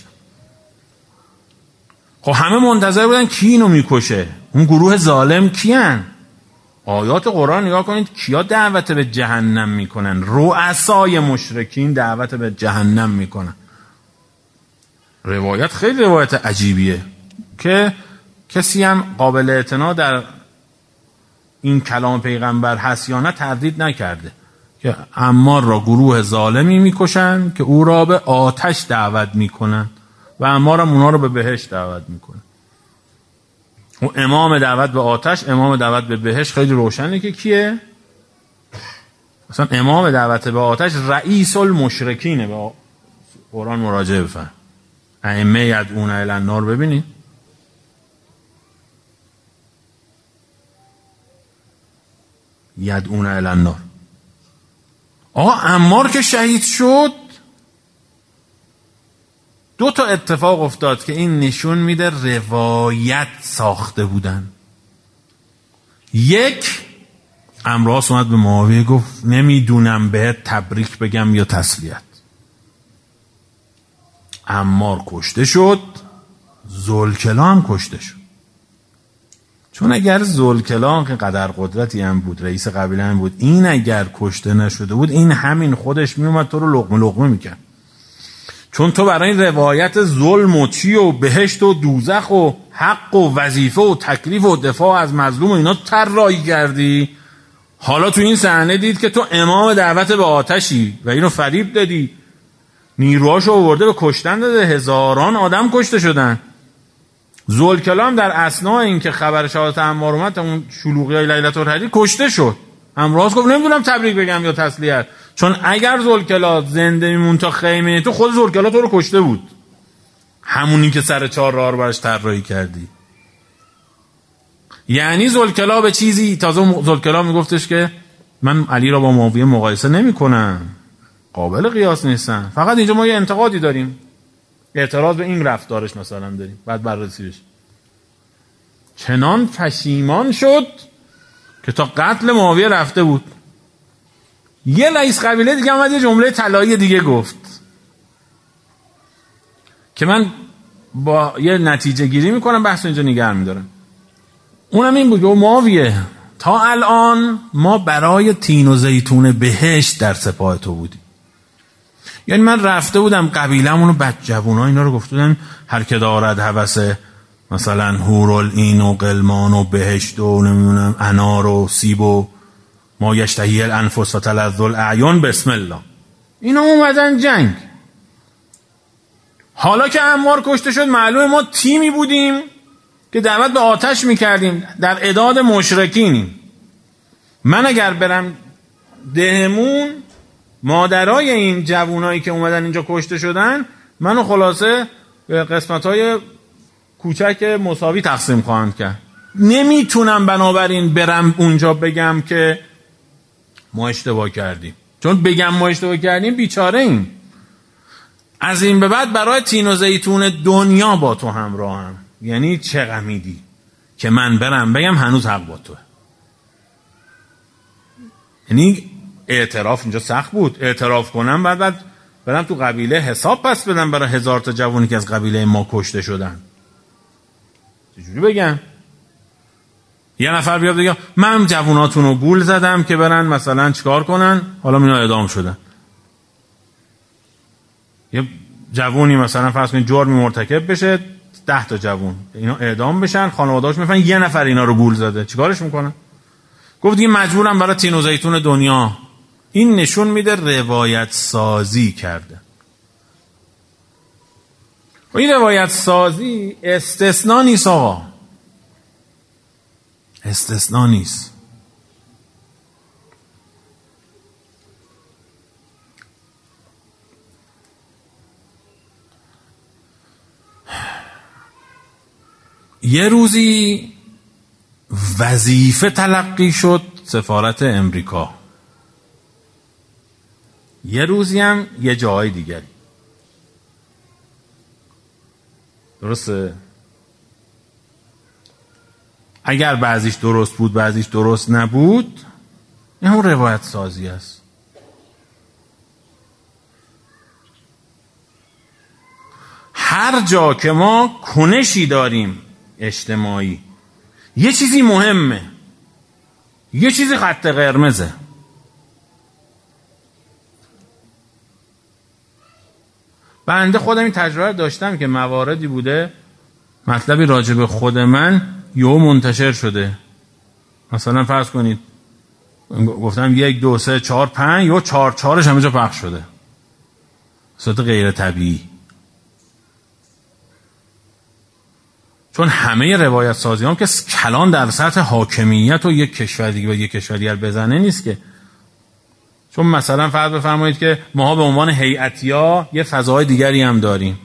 خب همه منتظر بودن کی اینو میکشه، اون گروه ظالم کیان؟ آیات قرآن نگاه کنید، کیا دعوت به جهنم میکنن؟ رؤسای مشرکین دعوت به جهنم میکنن. روایت خیلی روایت عجیبیه که کسی هم قابل اعتنا در این کلام پیغمبر هست یا نه تردید نکرده که عمار را گروه ظالمی میکشن که او را به آتش دعوت میکنن و عمار هم اونا را به بهشت دعوت میکنن. و امام دعوت به آتش، امام دعوت به بهشت خیلی روشنه که کیه؟ مثلا امام دعوت به آتش رئیس المشرکینه، به قرآن مراجعه بفرمایید. ائمه یدعون الی النار ببینید، یدعون الی النار. آقا عمار که شهید شد دو تا اتفاق افتاد که این نشون میده روایت ساخته بودن. یک، عمراس اومد به معاویه گفت نمیدونم بهت تبریک بگم یا تسلیت. عمار کشته شد، ذوالکلا هم کشته شد. چون اگر ذوالکلا که قدر قدرتی هم بود، رئیس قبیله هم بود، این اگر کشته نشده بود این همین خودش میومد تو رو لقمه لقمه میکرد. چون تو برای روایت ظلم و چی و بهشت و دوزخ و حق و وظیفه و تکلیف و دفاع از مظلوم و اینا طراحی کردی. حالا تو این صحنه دید که تو امام دعوت به آتشی و اینو فریب دادی، نیروهاشو آورده به کشتن داده، هزاران آدم کشته شدن. ذوالکلا هم در اثناء این که خبر شهادت عمار اومد، اون شلوغیای لیلة الحدید، کشته شد. عمراس گفت نمیدونم تبریک بگم یا تسلیت، چون اگر ذوالکلا زنده میمون تا خیمه تو، خود ذوالکلا تو رو کشته بود، همونی که سر چهار راه رو براش طراحی کردی. یعنی ذوالکلا به چیزی، تازه ذوالکلا میگفتش که من علی را با معاویه مقایسه نمی کنم، قابل قیاس نیستن، فقط اینجا ما یه انتقادی داریم، اعتراض به این رفتارش مثلا داریم، بعد بررسی بشه. چنان پشیمان شد که تا قتل معاویه رفته بود. یه رئیس قبیله دیگه اومد یه جمله طلایی دیگه گفت که من با یه نتیجه گیری میکنم، بحث اینجا نگه میدارم. اونم این بود که معاویه تا الان ما برای تین و زیتون بهشت در سپاه تو بودیم. یعنی من رفته بودم قبیله‌مون و بچه‌بونا اینا رو گفته بودم هر که دارد هوس مثلا حورالعین و قلمان و بهشت و نمیدونم انار و سیب و ما یشتهی الانفس و تلذ الاعیان بسم الله، اینا اومدن جنگ. حالا که عمار کشته شد معلومه ما تیمی بودیم که دعوت به آتش میکردیم، در اعداد مشرکینیم. من اگر برم دهمون، مادرای این جوانایی که اومدن اینجا کشته شدن منو خلاصه به قسمت‌های کوچک مساوی تقسیم خواهند کرد. نمیتونم بنابراین برم اونجا بگم که ما اشتباه کردیم، چون بگم ما اشتباه کردیم بیچاره ایم. از این به بعد برای تین و زیتون دنیا با تو همراهم. یعنی چه غمیدی که من برم بگم هنوز حق با توه. یعنی اعتراف اینجا سخت بود، اعتراف کنم بعد بعد برم تو قبیله حساب پس بدم برای هزار تا جوانی که از قبیله ما کشته شدن. چجوری بگم؟ یه نفر بیاد بگه من جواناتون رو گول زدم که برن مثلا چیکار کنن، حالا اینا اعدام شدن. یه جوونی مثلا فرض کنید جرمی مرتکب بشه، ده تا جوون اینا اعدام بشن، خانواده‌اش میفهمن یه نفر اینا رو گول زده، چیکارش میکنن؟ گفت دیگه مجبورم برای تین و زیتون دنیا. این نشون میده روایت سازی کرده. و این روایت سازی استثناء نیست آقا، استثناء نیست. یه روزی وظیفه تلقی شد سفارت امریکا، یه روزی هم یه جای دیگری. درسته؟ اگر بعضیش درست بود بعضیش درست نبود، این همون روایت سازی است. هر جا که ما کنشی داریم اجتماعی، یه چیزی مهمه، یه چیزی خط قرمزه، بنده خودم این تجربه داشتم که مواردی بوده مطلبی راجع به خود من یهو منتشر شده، مثلا فرض کنید گفتم یک دو سه چهار پنج، یهو چهار چهارش همه جا پخش شده، صورت غیر طبیعی. چون همه روایت سازی هم که کلان در سطح حاکمیت و یک کشور دیگه و یک کشور دیگر بزنه نیست که. چون مثلا فرض بفرمایید که ماها به عنوان هیئتیا یه فضاهای دیگری هم داریم.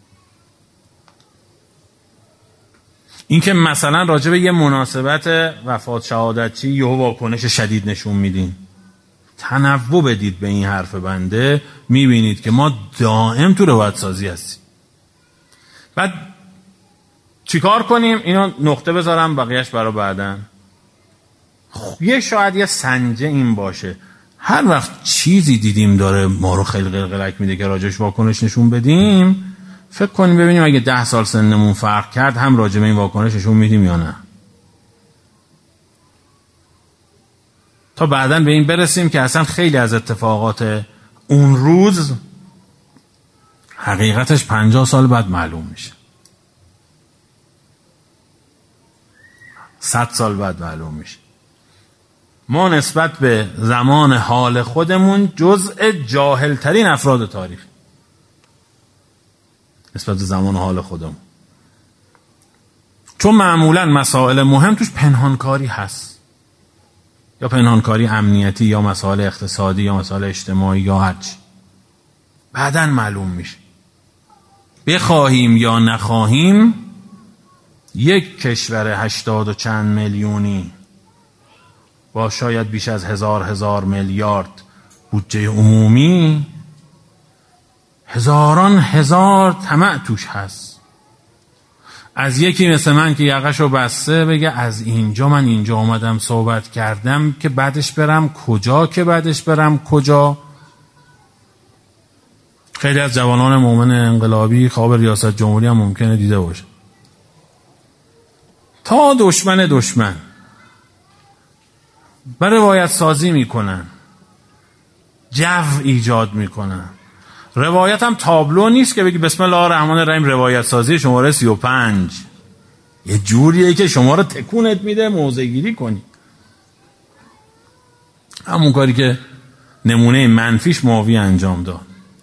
این که مثلا راجع به یه مناسبت وفات شهادتچی یهو واکنش شدید نشون میدین، تنوع بدید به این حرف بنده، میبینید که ما دائم تو روایت سازی هستیم. بعد چیکار کنیم؟ اینو نقطه بذارم بقیهش برای بعدن. یه شاید یه سنجه این باشه، هر وقت چیزی دیدیم داره ما رو خیلی قلقلک میده که راجعش واکنش نشون بدیم، فکر کنیم ببینیم اگه ده سال سنمون فرق کرد هم راجع به این واکنش نشون میدیم یا نه، تا بعداً به این برسیم که اصلا خیلی از اتفاقات اون روز حقیقتش پنجاه سال بعد معلوم میشه، صد سال بعد معلوم میشه. ما نسبت به زمان حال خودمون جزء جاهلترین افراد تاریخ، نسبت به زمان حال خودمون، چون معمولا مسائل مهم توش پنهانکاری هست، یا پنهانکاری امنیتی یا مسائل اقتصادی یا مسائل اجتماعی یا هرچی، بعداً معلوم میشه. بخواهیم یا نخواهیم یک کشور هشتاد و چند میلیونی با شاید بیش از هزار هزار میلیارد بودجه عمومی، هزاران هزار طمع توش هست. از یکی مثل من که یقشو بسته بگه از اینجا من اینجا آمدم صحبت کردم که بعدش برم کجا، که بعدش برم کجا. خیلی از جوانان مومن انقلابی خواب ریاست جمهوری هم ممکنه دیده باشه. تا دشمن دشمن بر روایت سازی میکنن، جو ایجاد میکنن. روایت هم تابلو نیست که بگی بسم الله الرحمن الرحیم روایت سازی شماره سی و پنج، یه جوریه که شما رو تکونت میده موضع گیری کنی. همون کاری که نمونه منفیش معاوی انجام داد.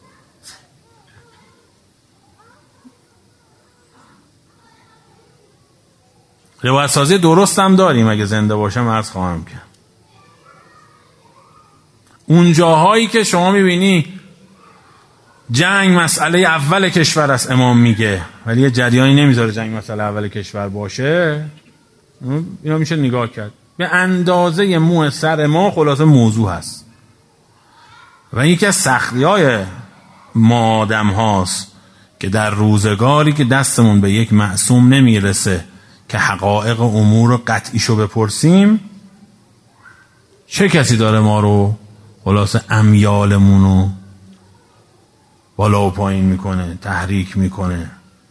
روایت سازی درست هم داریم، اگه زنده باشم عرض خواهم کرد. اون جاهایی که شما میبینی جنگ مسئله اول کشور است امام میگه، ولی یه جریانی نمیذاره جنگ مسئله اول کشور باشه، اینا میشه نگاه کرد. به اندازه مو سر ما خلاصه موضوع هست. و یکی از سختی های ما آدم هاست که در روزگاری که دستمون به یک معصوم نمیرسه که حقایق امور رو قطعیشو بپرسیم، چه کسی داره ما رو خلاصه امیالمونو بالا و پایین میکنه، تحریک میکنه.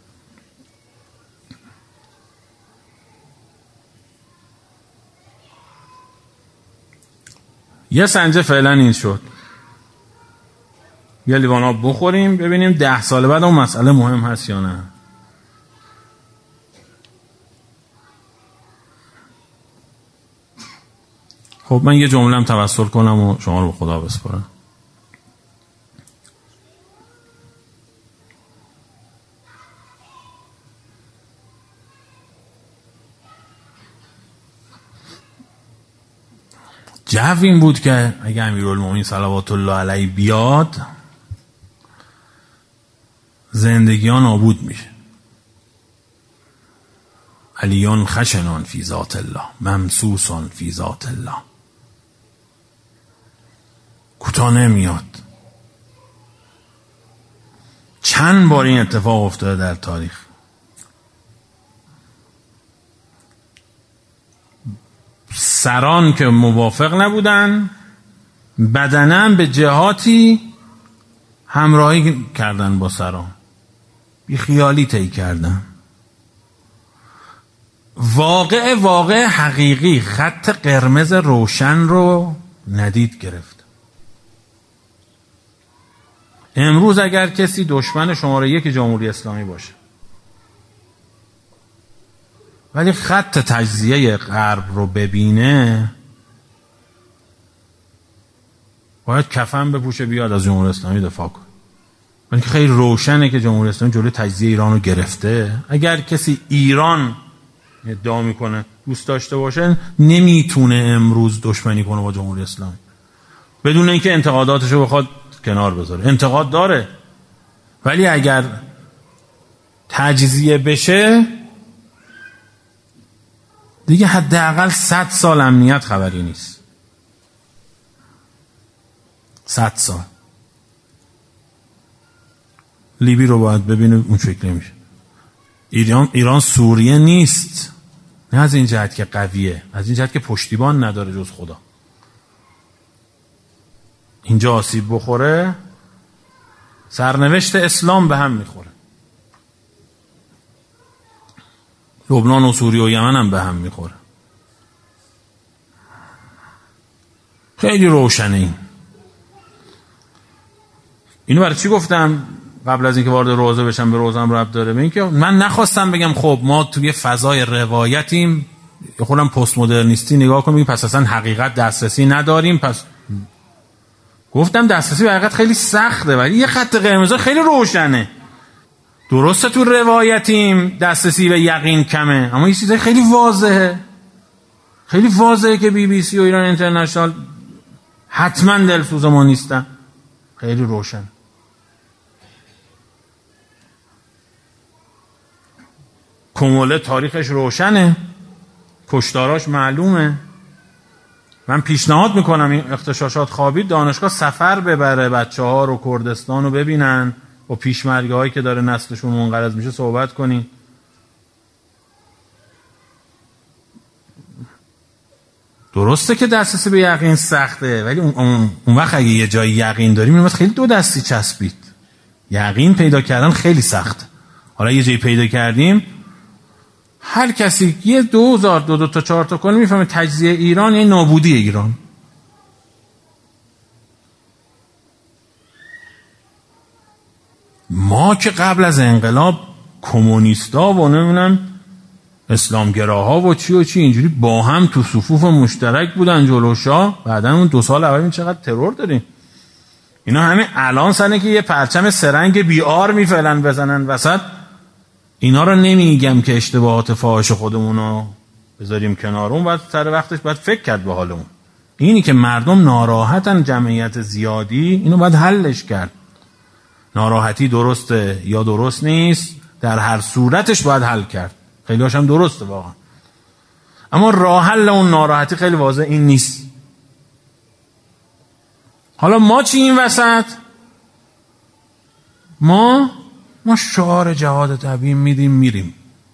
یه سنجه فعلا این شد، یه لیوان آب بخوریم ببینیم ده سال بعد اون مسئله مهم هست یا نه. خب من یه جمله هم توسل کنم و شما رو به خدا بسپارم. جو این بود که اگه امیرالمومنین صلوات الله علیه بیاد زندگی ها نابود میشه. علیون خشنان فی ذات الله ممسوسان فی ذات الله. کوتاه نمیاد. چند بار این اتفاق افتاده در تاریخ. سران که موافق نبودن بدناً به جهاتی همراهی کردن با سران، بی خیالی طی کردن. واقع واقع حقیقی خط قرمز روشن رو ندید گرفت. امروز اگر کسی دشمن شماره یک جمهوری اسلامی باشه ولی خط تجزیه غرب رو ببینه، باید کفن بپوشه بیاد از جمهوری اسلامی دفاع کنه. ولی که خیلی روشنه که جمهوری اسلامی جلوی تجزیه ایران رو گرفته. اگر کسی ایران ادعا میکنه دوست داشته باشه نمیتونه امروز دشمنی کنه با جمهوری اسلامی. بدون اینکه انتقاداتشو بخواد کنار بذاره. انتقاد داره، ولی اگر تجزیه بشه دیگه حداقل صد سال امنیت خبری نیست. صد سال لیبی رو باید ببینیم اون شکلی میشه. ایران ایران سوریه نیست، نه از این جهت که قویه، از این جهت که پشتیبان نداره جز خدا. اینجا آسیب بخوره سرنوشت اسلام به هم میخوره. لبنان و سوریه و یمن هم به هم میخوره. خیلی روشنه این. اینو برای چی گفتم قبل از اینکه وارد روزه بشم؟ به روزم ربط داره به اینکه من نخواستم بگم خب ما توی فضای روایتیم، خودم پست مدرنیستی نگاه کنیم پس اصلا حقیقت دسترسی نداریم. پس گفتم دسترسی به حقیقت خیلی سخته، ولی یه خط قرمز خیلی روشنه. درسته تو روایتیم دسترسی به یقین کمه، اما یه چیزای خیلی واضحه. خیلی واضحه که بی بی سی و ایران اینترنشنال حتما دلسوز ما نیستن. خیلی روشن. کموله تاریخش روشنه، کشتاراش معلومه. من پیشنهاد میکنم این اغتشاشات خوابید دانشگاه سفر ببره بچه ها رو کردستان رو ببینن، با پیشمرگه هایی که داره نسلشون منقرض میشه صحبت کنین. درسته که دسترسی به یقین سخته، ولی اون, اون, اون وقت اگه یه جایی یقین داریم میمد خیلی دو دستی چسبید. یقین پیدا کردن خیلی سخت. حالا یه جایی پیدا کردیم هر کسی یه دوزار دو دو تا چهار تا کنه میفهمه تجزیه ایران یعنی نابودی ایران. ما که قبل از انقلاب کمونیستا و نمیدونم اسلامگراها و چی و چی اینجوری با هم تو صفوف مشترک بودن جلو شاه. بعدن اون دو سال اول این چقدر ترور داریم. اینا همین الان سنه که یه پرچم سرنگ بی آر میفلن بزنن وسط. اینا رو نمیگم که اشتباهات فاحش خودمون رو بذاریم کنار، اون بعد سر وقتش باید فکر کرد به حالمون. اینی که مردم ناراحتن جمعیت زیادی، اینو باید حلش کرد. ناراحتی درسته یا درست نیست، در هر صورتش باید حل کرد. خیلی هاشم درسته واقعا، اما راه حل اون ناراحتی خیلی واضح این نیست. حالا ما چی این وسط؟ ما ما شعار جهاد طبیعی میدیم میریم،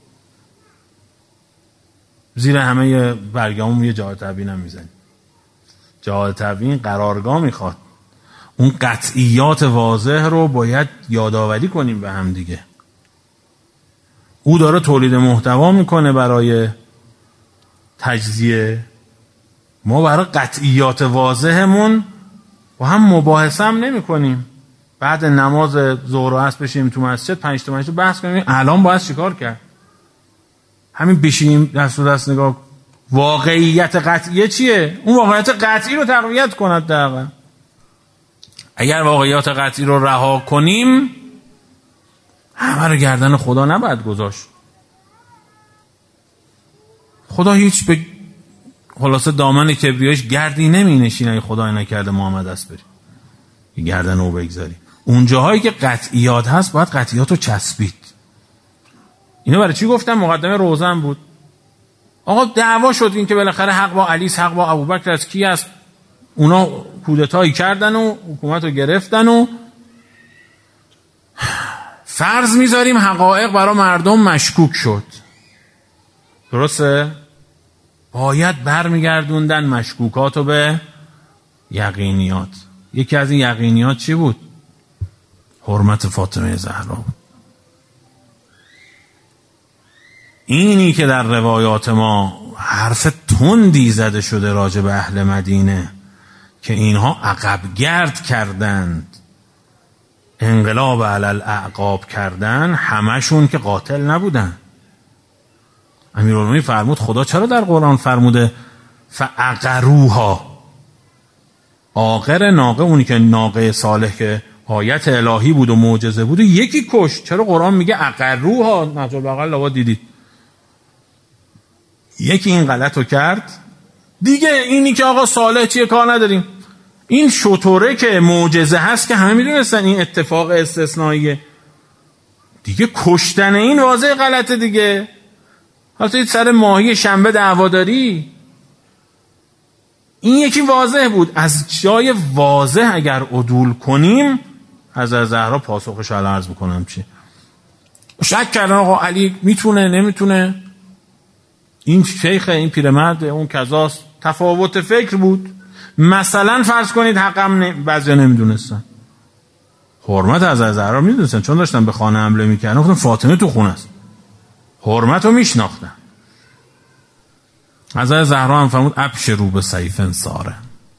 زیر همه برگامون یه جهاد طبیعی نمیزنیم. جهاد طبیعی قرارگاه میخواد. اون قطعیات واضح رو باید یادآوری کنیم به هم دیگه. او داره تولید محتوا میکنه برای تجزیه، ما برای قطعیات واضحمون با هم مباحثه هم نمی کنیم. بعد نماز ظهر و عصر بشیم تو مسجد پنج تا مسجد بحث کنیم الان باید چیکار کرد. همین بشینیم دست و دست نگاه. واقعیت قطعیه چیه؟ اون واقعیت قطعی رو تقویت کند. دقیقا اگر واقعیت قطعی رو رها کنیم همه رو گردن خدا نباید گذاشت. خدا هیچ به خلاصه دامن کبریایش گردی نمی نشینه. خدا نکرده محمد است بری گردن رو بگذاری. اون جاهایی که قطعیات هست باید قطعیات رو چسبید. اینو برای چی گفتم؟ مقدمه روزن بود. آقا دعوا شد این که بالاخره حق با علی است، حق با ابوبکر است. کی است؟ اونا کودتایی کردن و حکومت رو گرفتن و فرض میذاریم حقایق برای مردم مشکوک شد. درسته؟ باید برمیگردوندن مشکوکات رو به یقینیات. یکی از این یقینیات چی بود؟ حرمت فاطمه زهرا بود. اینی که در روایات ما حرف تندی زده شده راجع به اهل مدینه که اینها عقب گرد کردند، انقلاب علی الاعقاب کردن، همشون که قاتل نبودن. امیرالمومنین فرمود خدا چرا در قرآن فرموده فعقروها؟ عاقر ناقه، اونی که ناقه صالح که آیت الهی بود و معجزه بود و یکی کش. چرا قرآن میگه عقروها؟ نهج البلاغه لابد دیدید. یکی این غلط رو کرد دیگه، اینی که آقا صالح چیه کار نداریم. این شطوره که معجزه هست که همه میدونستن این اتفاق استثنائیه دیگه. کشتن این واضح غلطه دیگه. حالا تو سر ماهی شنبه دعوا داری، این یکی واضح بود. از جای واضح اگر عدول کنیم، از زهرا پاسخش الان عرض میکنم چی. شک کردن آقا علی میتونه نمیتونه، این شیخ این پیرمرد اون کذاست، تفاوت فکر بود. مثلا فرض کنید حقم نمی... بعضی نمیدونستن حرمت از زهرا میدونستن، چون داشتن به خانه حمله میکردن، گفتن فاطمه تو خونه است، حرمت رو میشناختن. از زهرا هم فرمود ابشروا بسیف ساره.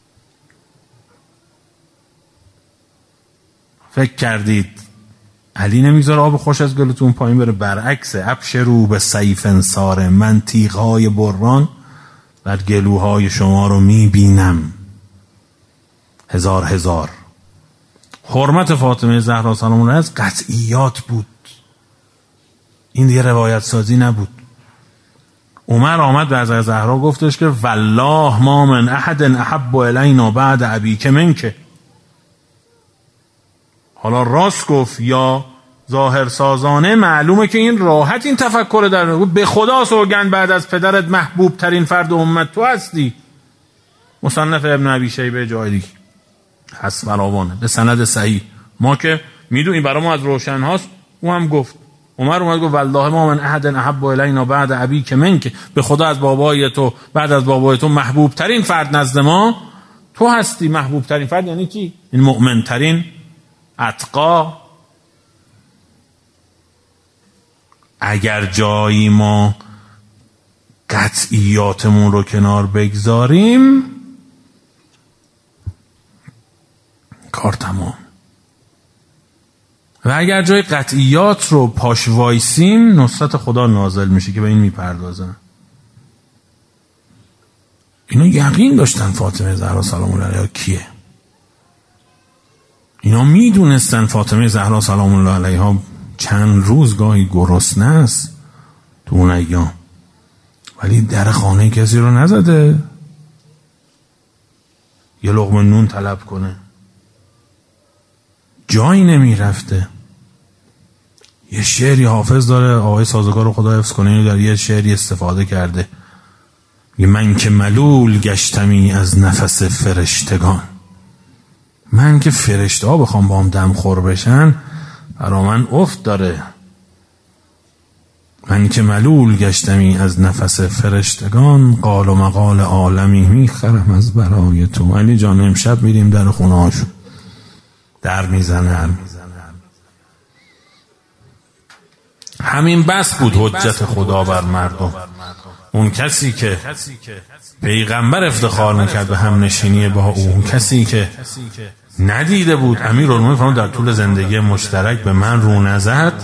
فکر کردید علی نمیذاره آب خوش از گلتون پایین بره؟ برعکسه، ابشروا بسیف ساره، من تیغ‌های بران بر گلوهای شما رو میبینم هزار هزار. حرمت فاطمه زهرا سلام الله علیها قطعیات بود، این دیگه روایت سازی نبود. عمر آمد به حضرت زهرا گفتش که والله ما من احد احب الینا بعد ابیک منک. حالا راست گفت یا ظاهر سازانه، معلومه که این راحت این تفکر در به خدا سوگند بعد از پدرت محبوب ترین فرد امت تو هستی. مصنف ابن ابی شیبه جای دیگه هست فراوانه به سند صحیح، ما که میدونیم برای ما از روشن هاست. او هم گفت، عمر اومد گفت والله ما من احد احب الینا بعد ابیک منک، به خدا از بابای تو بعد از بابای تو محبوب ترین فرد نزد ما تو هستی. محبوب ترین فرد یعنی کی؟ این مؤمن ترین، اتقا. اگر جایی ما قطعیاتمون رو کنار بگذاریم کار تمام، و اگر جای قطعیات رو پاش وایسیم نصرت خدا نازل میشه که به این میپردازن. اینا یقین داشتن فاطمه زهرا سلام الله علیها کیه، اینا میدونستن فاطمه زهرا سلام الله علیها چند روز گاهی گرسنه است تو اون ایام، ولی در خانه کسی رو نزده یه لقمه نون طلب کنه، جایی نمی رفته. یه شعری حافظ داره، آقای سازگار رو خدا حفظ کنه، اینو در یه شعری استفاده کرده، یه من که ملول گشتمی از نفس فرشتگان. من که فرشته ها بخوام با هم دم خور بشن برا من افت داره. من که ملول گشتمی از نفس فرشتگان، قال و مقال عالمی میخرم از برای تو. علی جان امشب میریم در خونه هاشون، در میزنه. همین بس بود حجت خدا بر مردم. اون کسی که پیغمبر افتخار نکرد به هم نشینی با او، اون کسی که ندیده بود امیرالمومنین فرمود در طول زندگی مشترک به من رو نزد،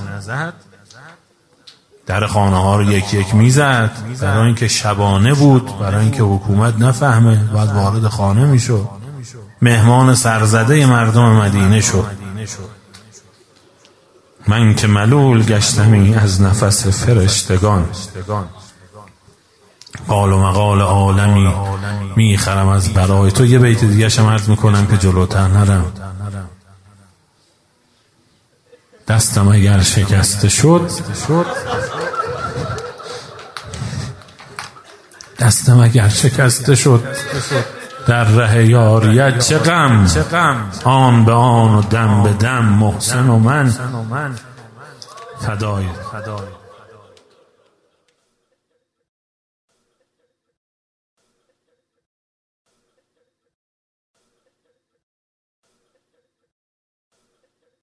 در خانه ها رو یک یک میزد، برای اینکه شبانه بود، برای اینکه حکومت نفهمه، بعد وارد خانه میشد، مهمان سرزده مردم مدینه شد. من که ملول گشتمی از نفس فرشتگان، قال و مقال عالمی میخرم از برای تو. یه بیت دیگه شم عرض میکنم که جلوتر نرم. دستم اگر شکسته شد، دستم اگر شکسته شد در ره یاریت چه غم، آن به آن و دم به دم محسن و من فدای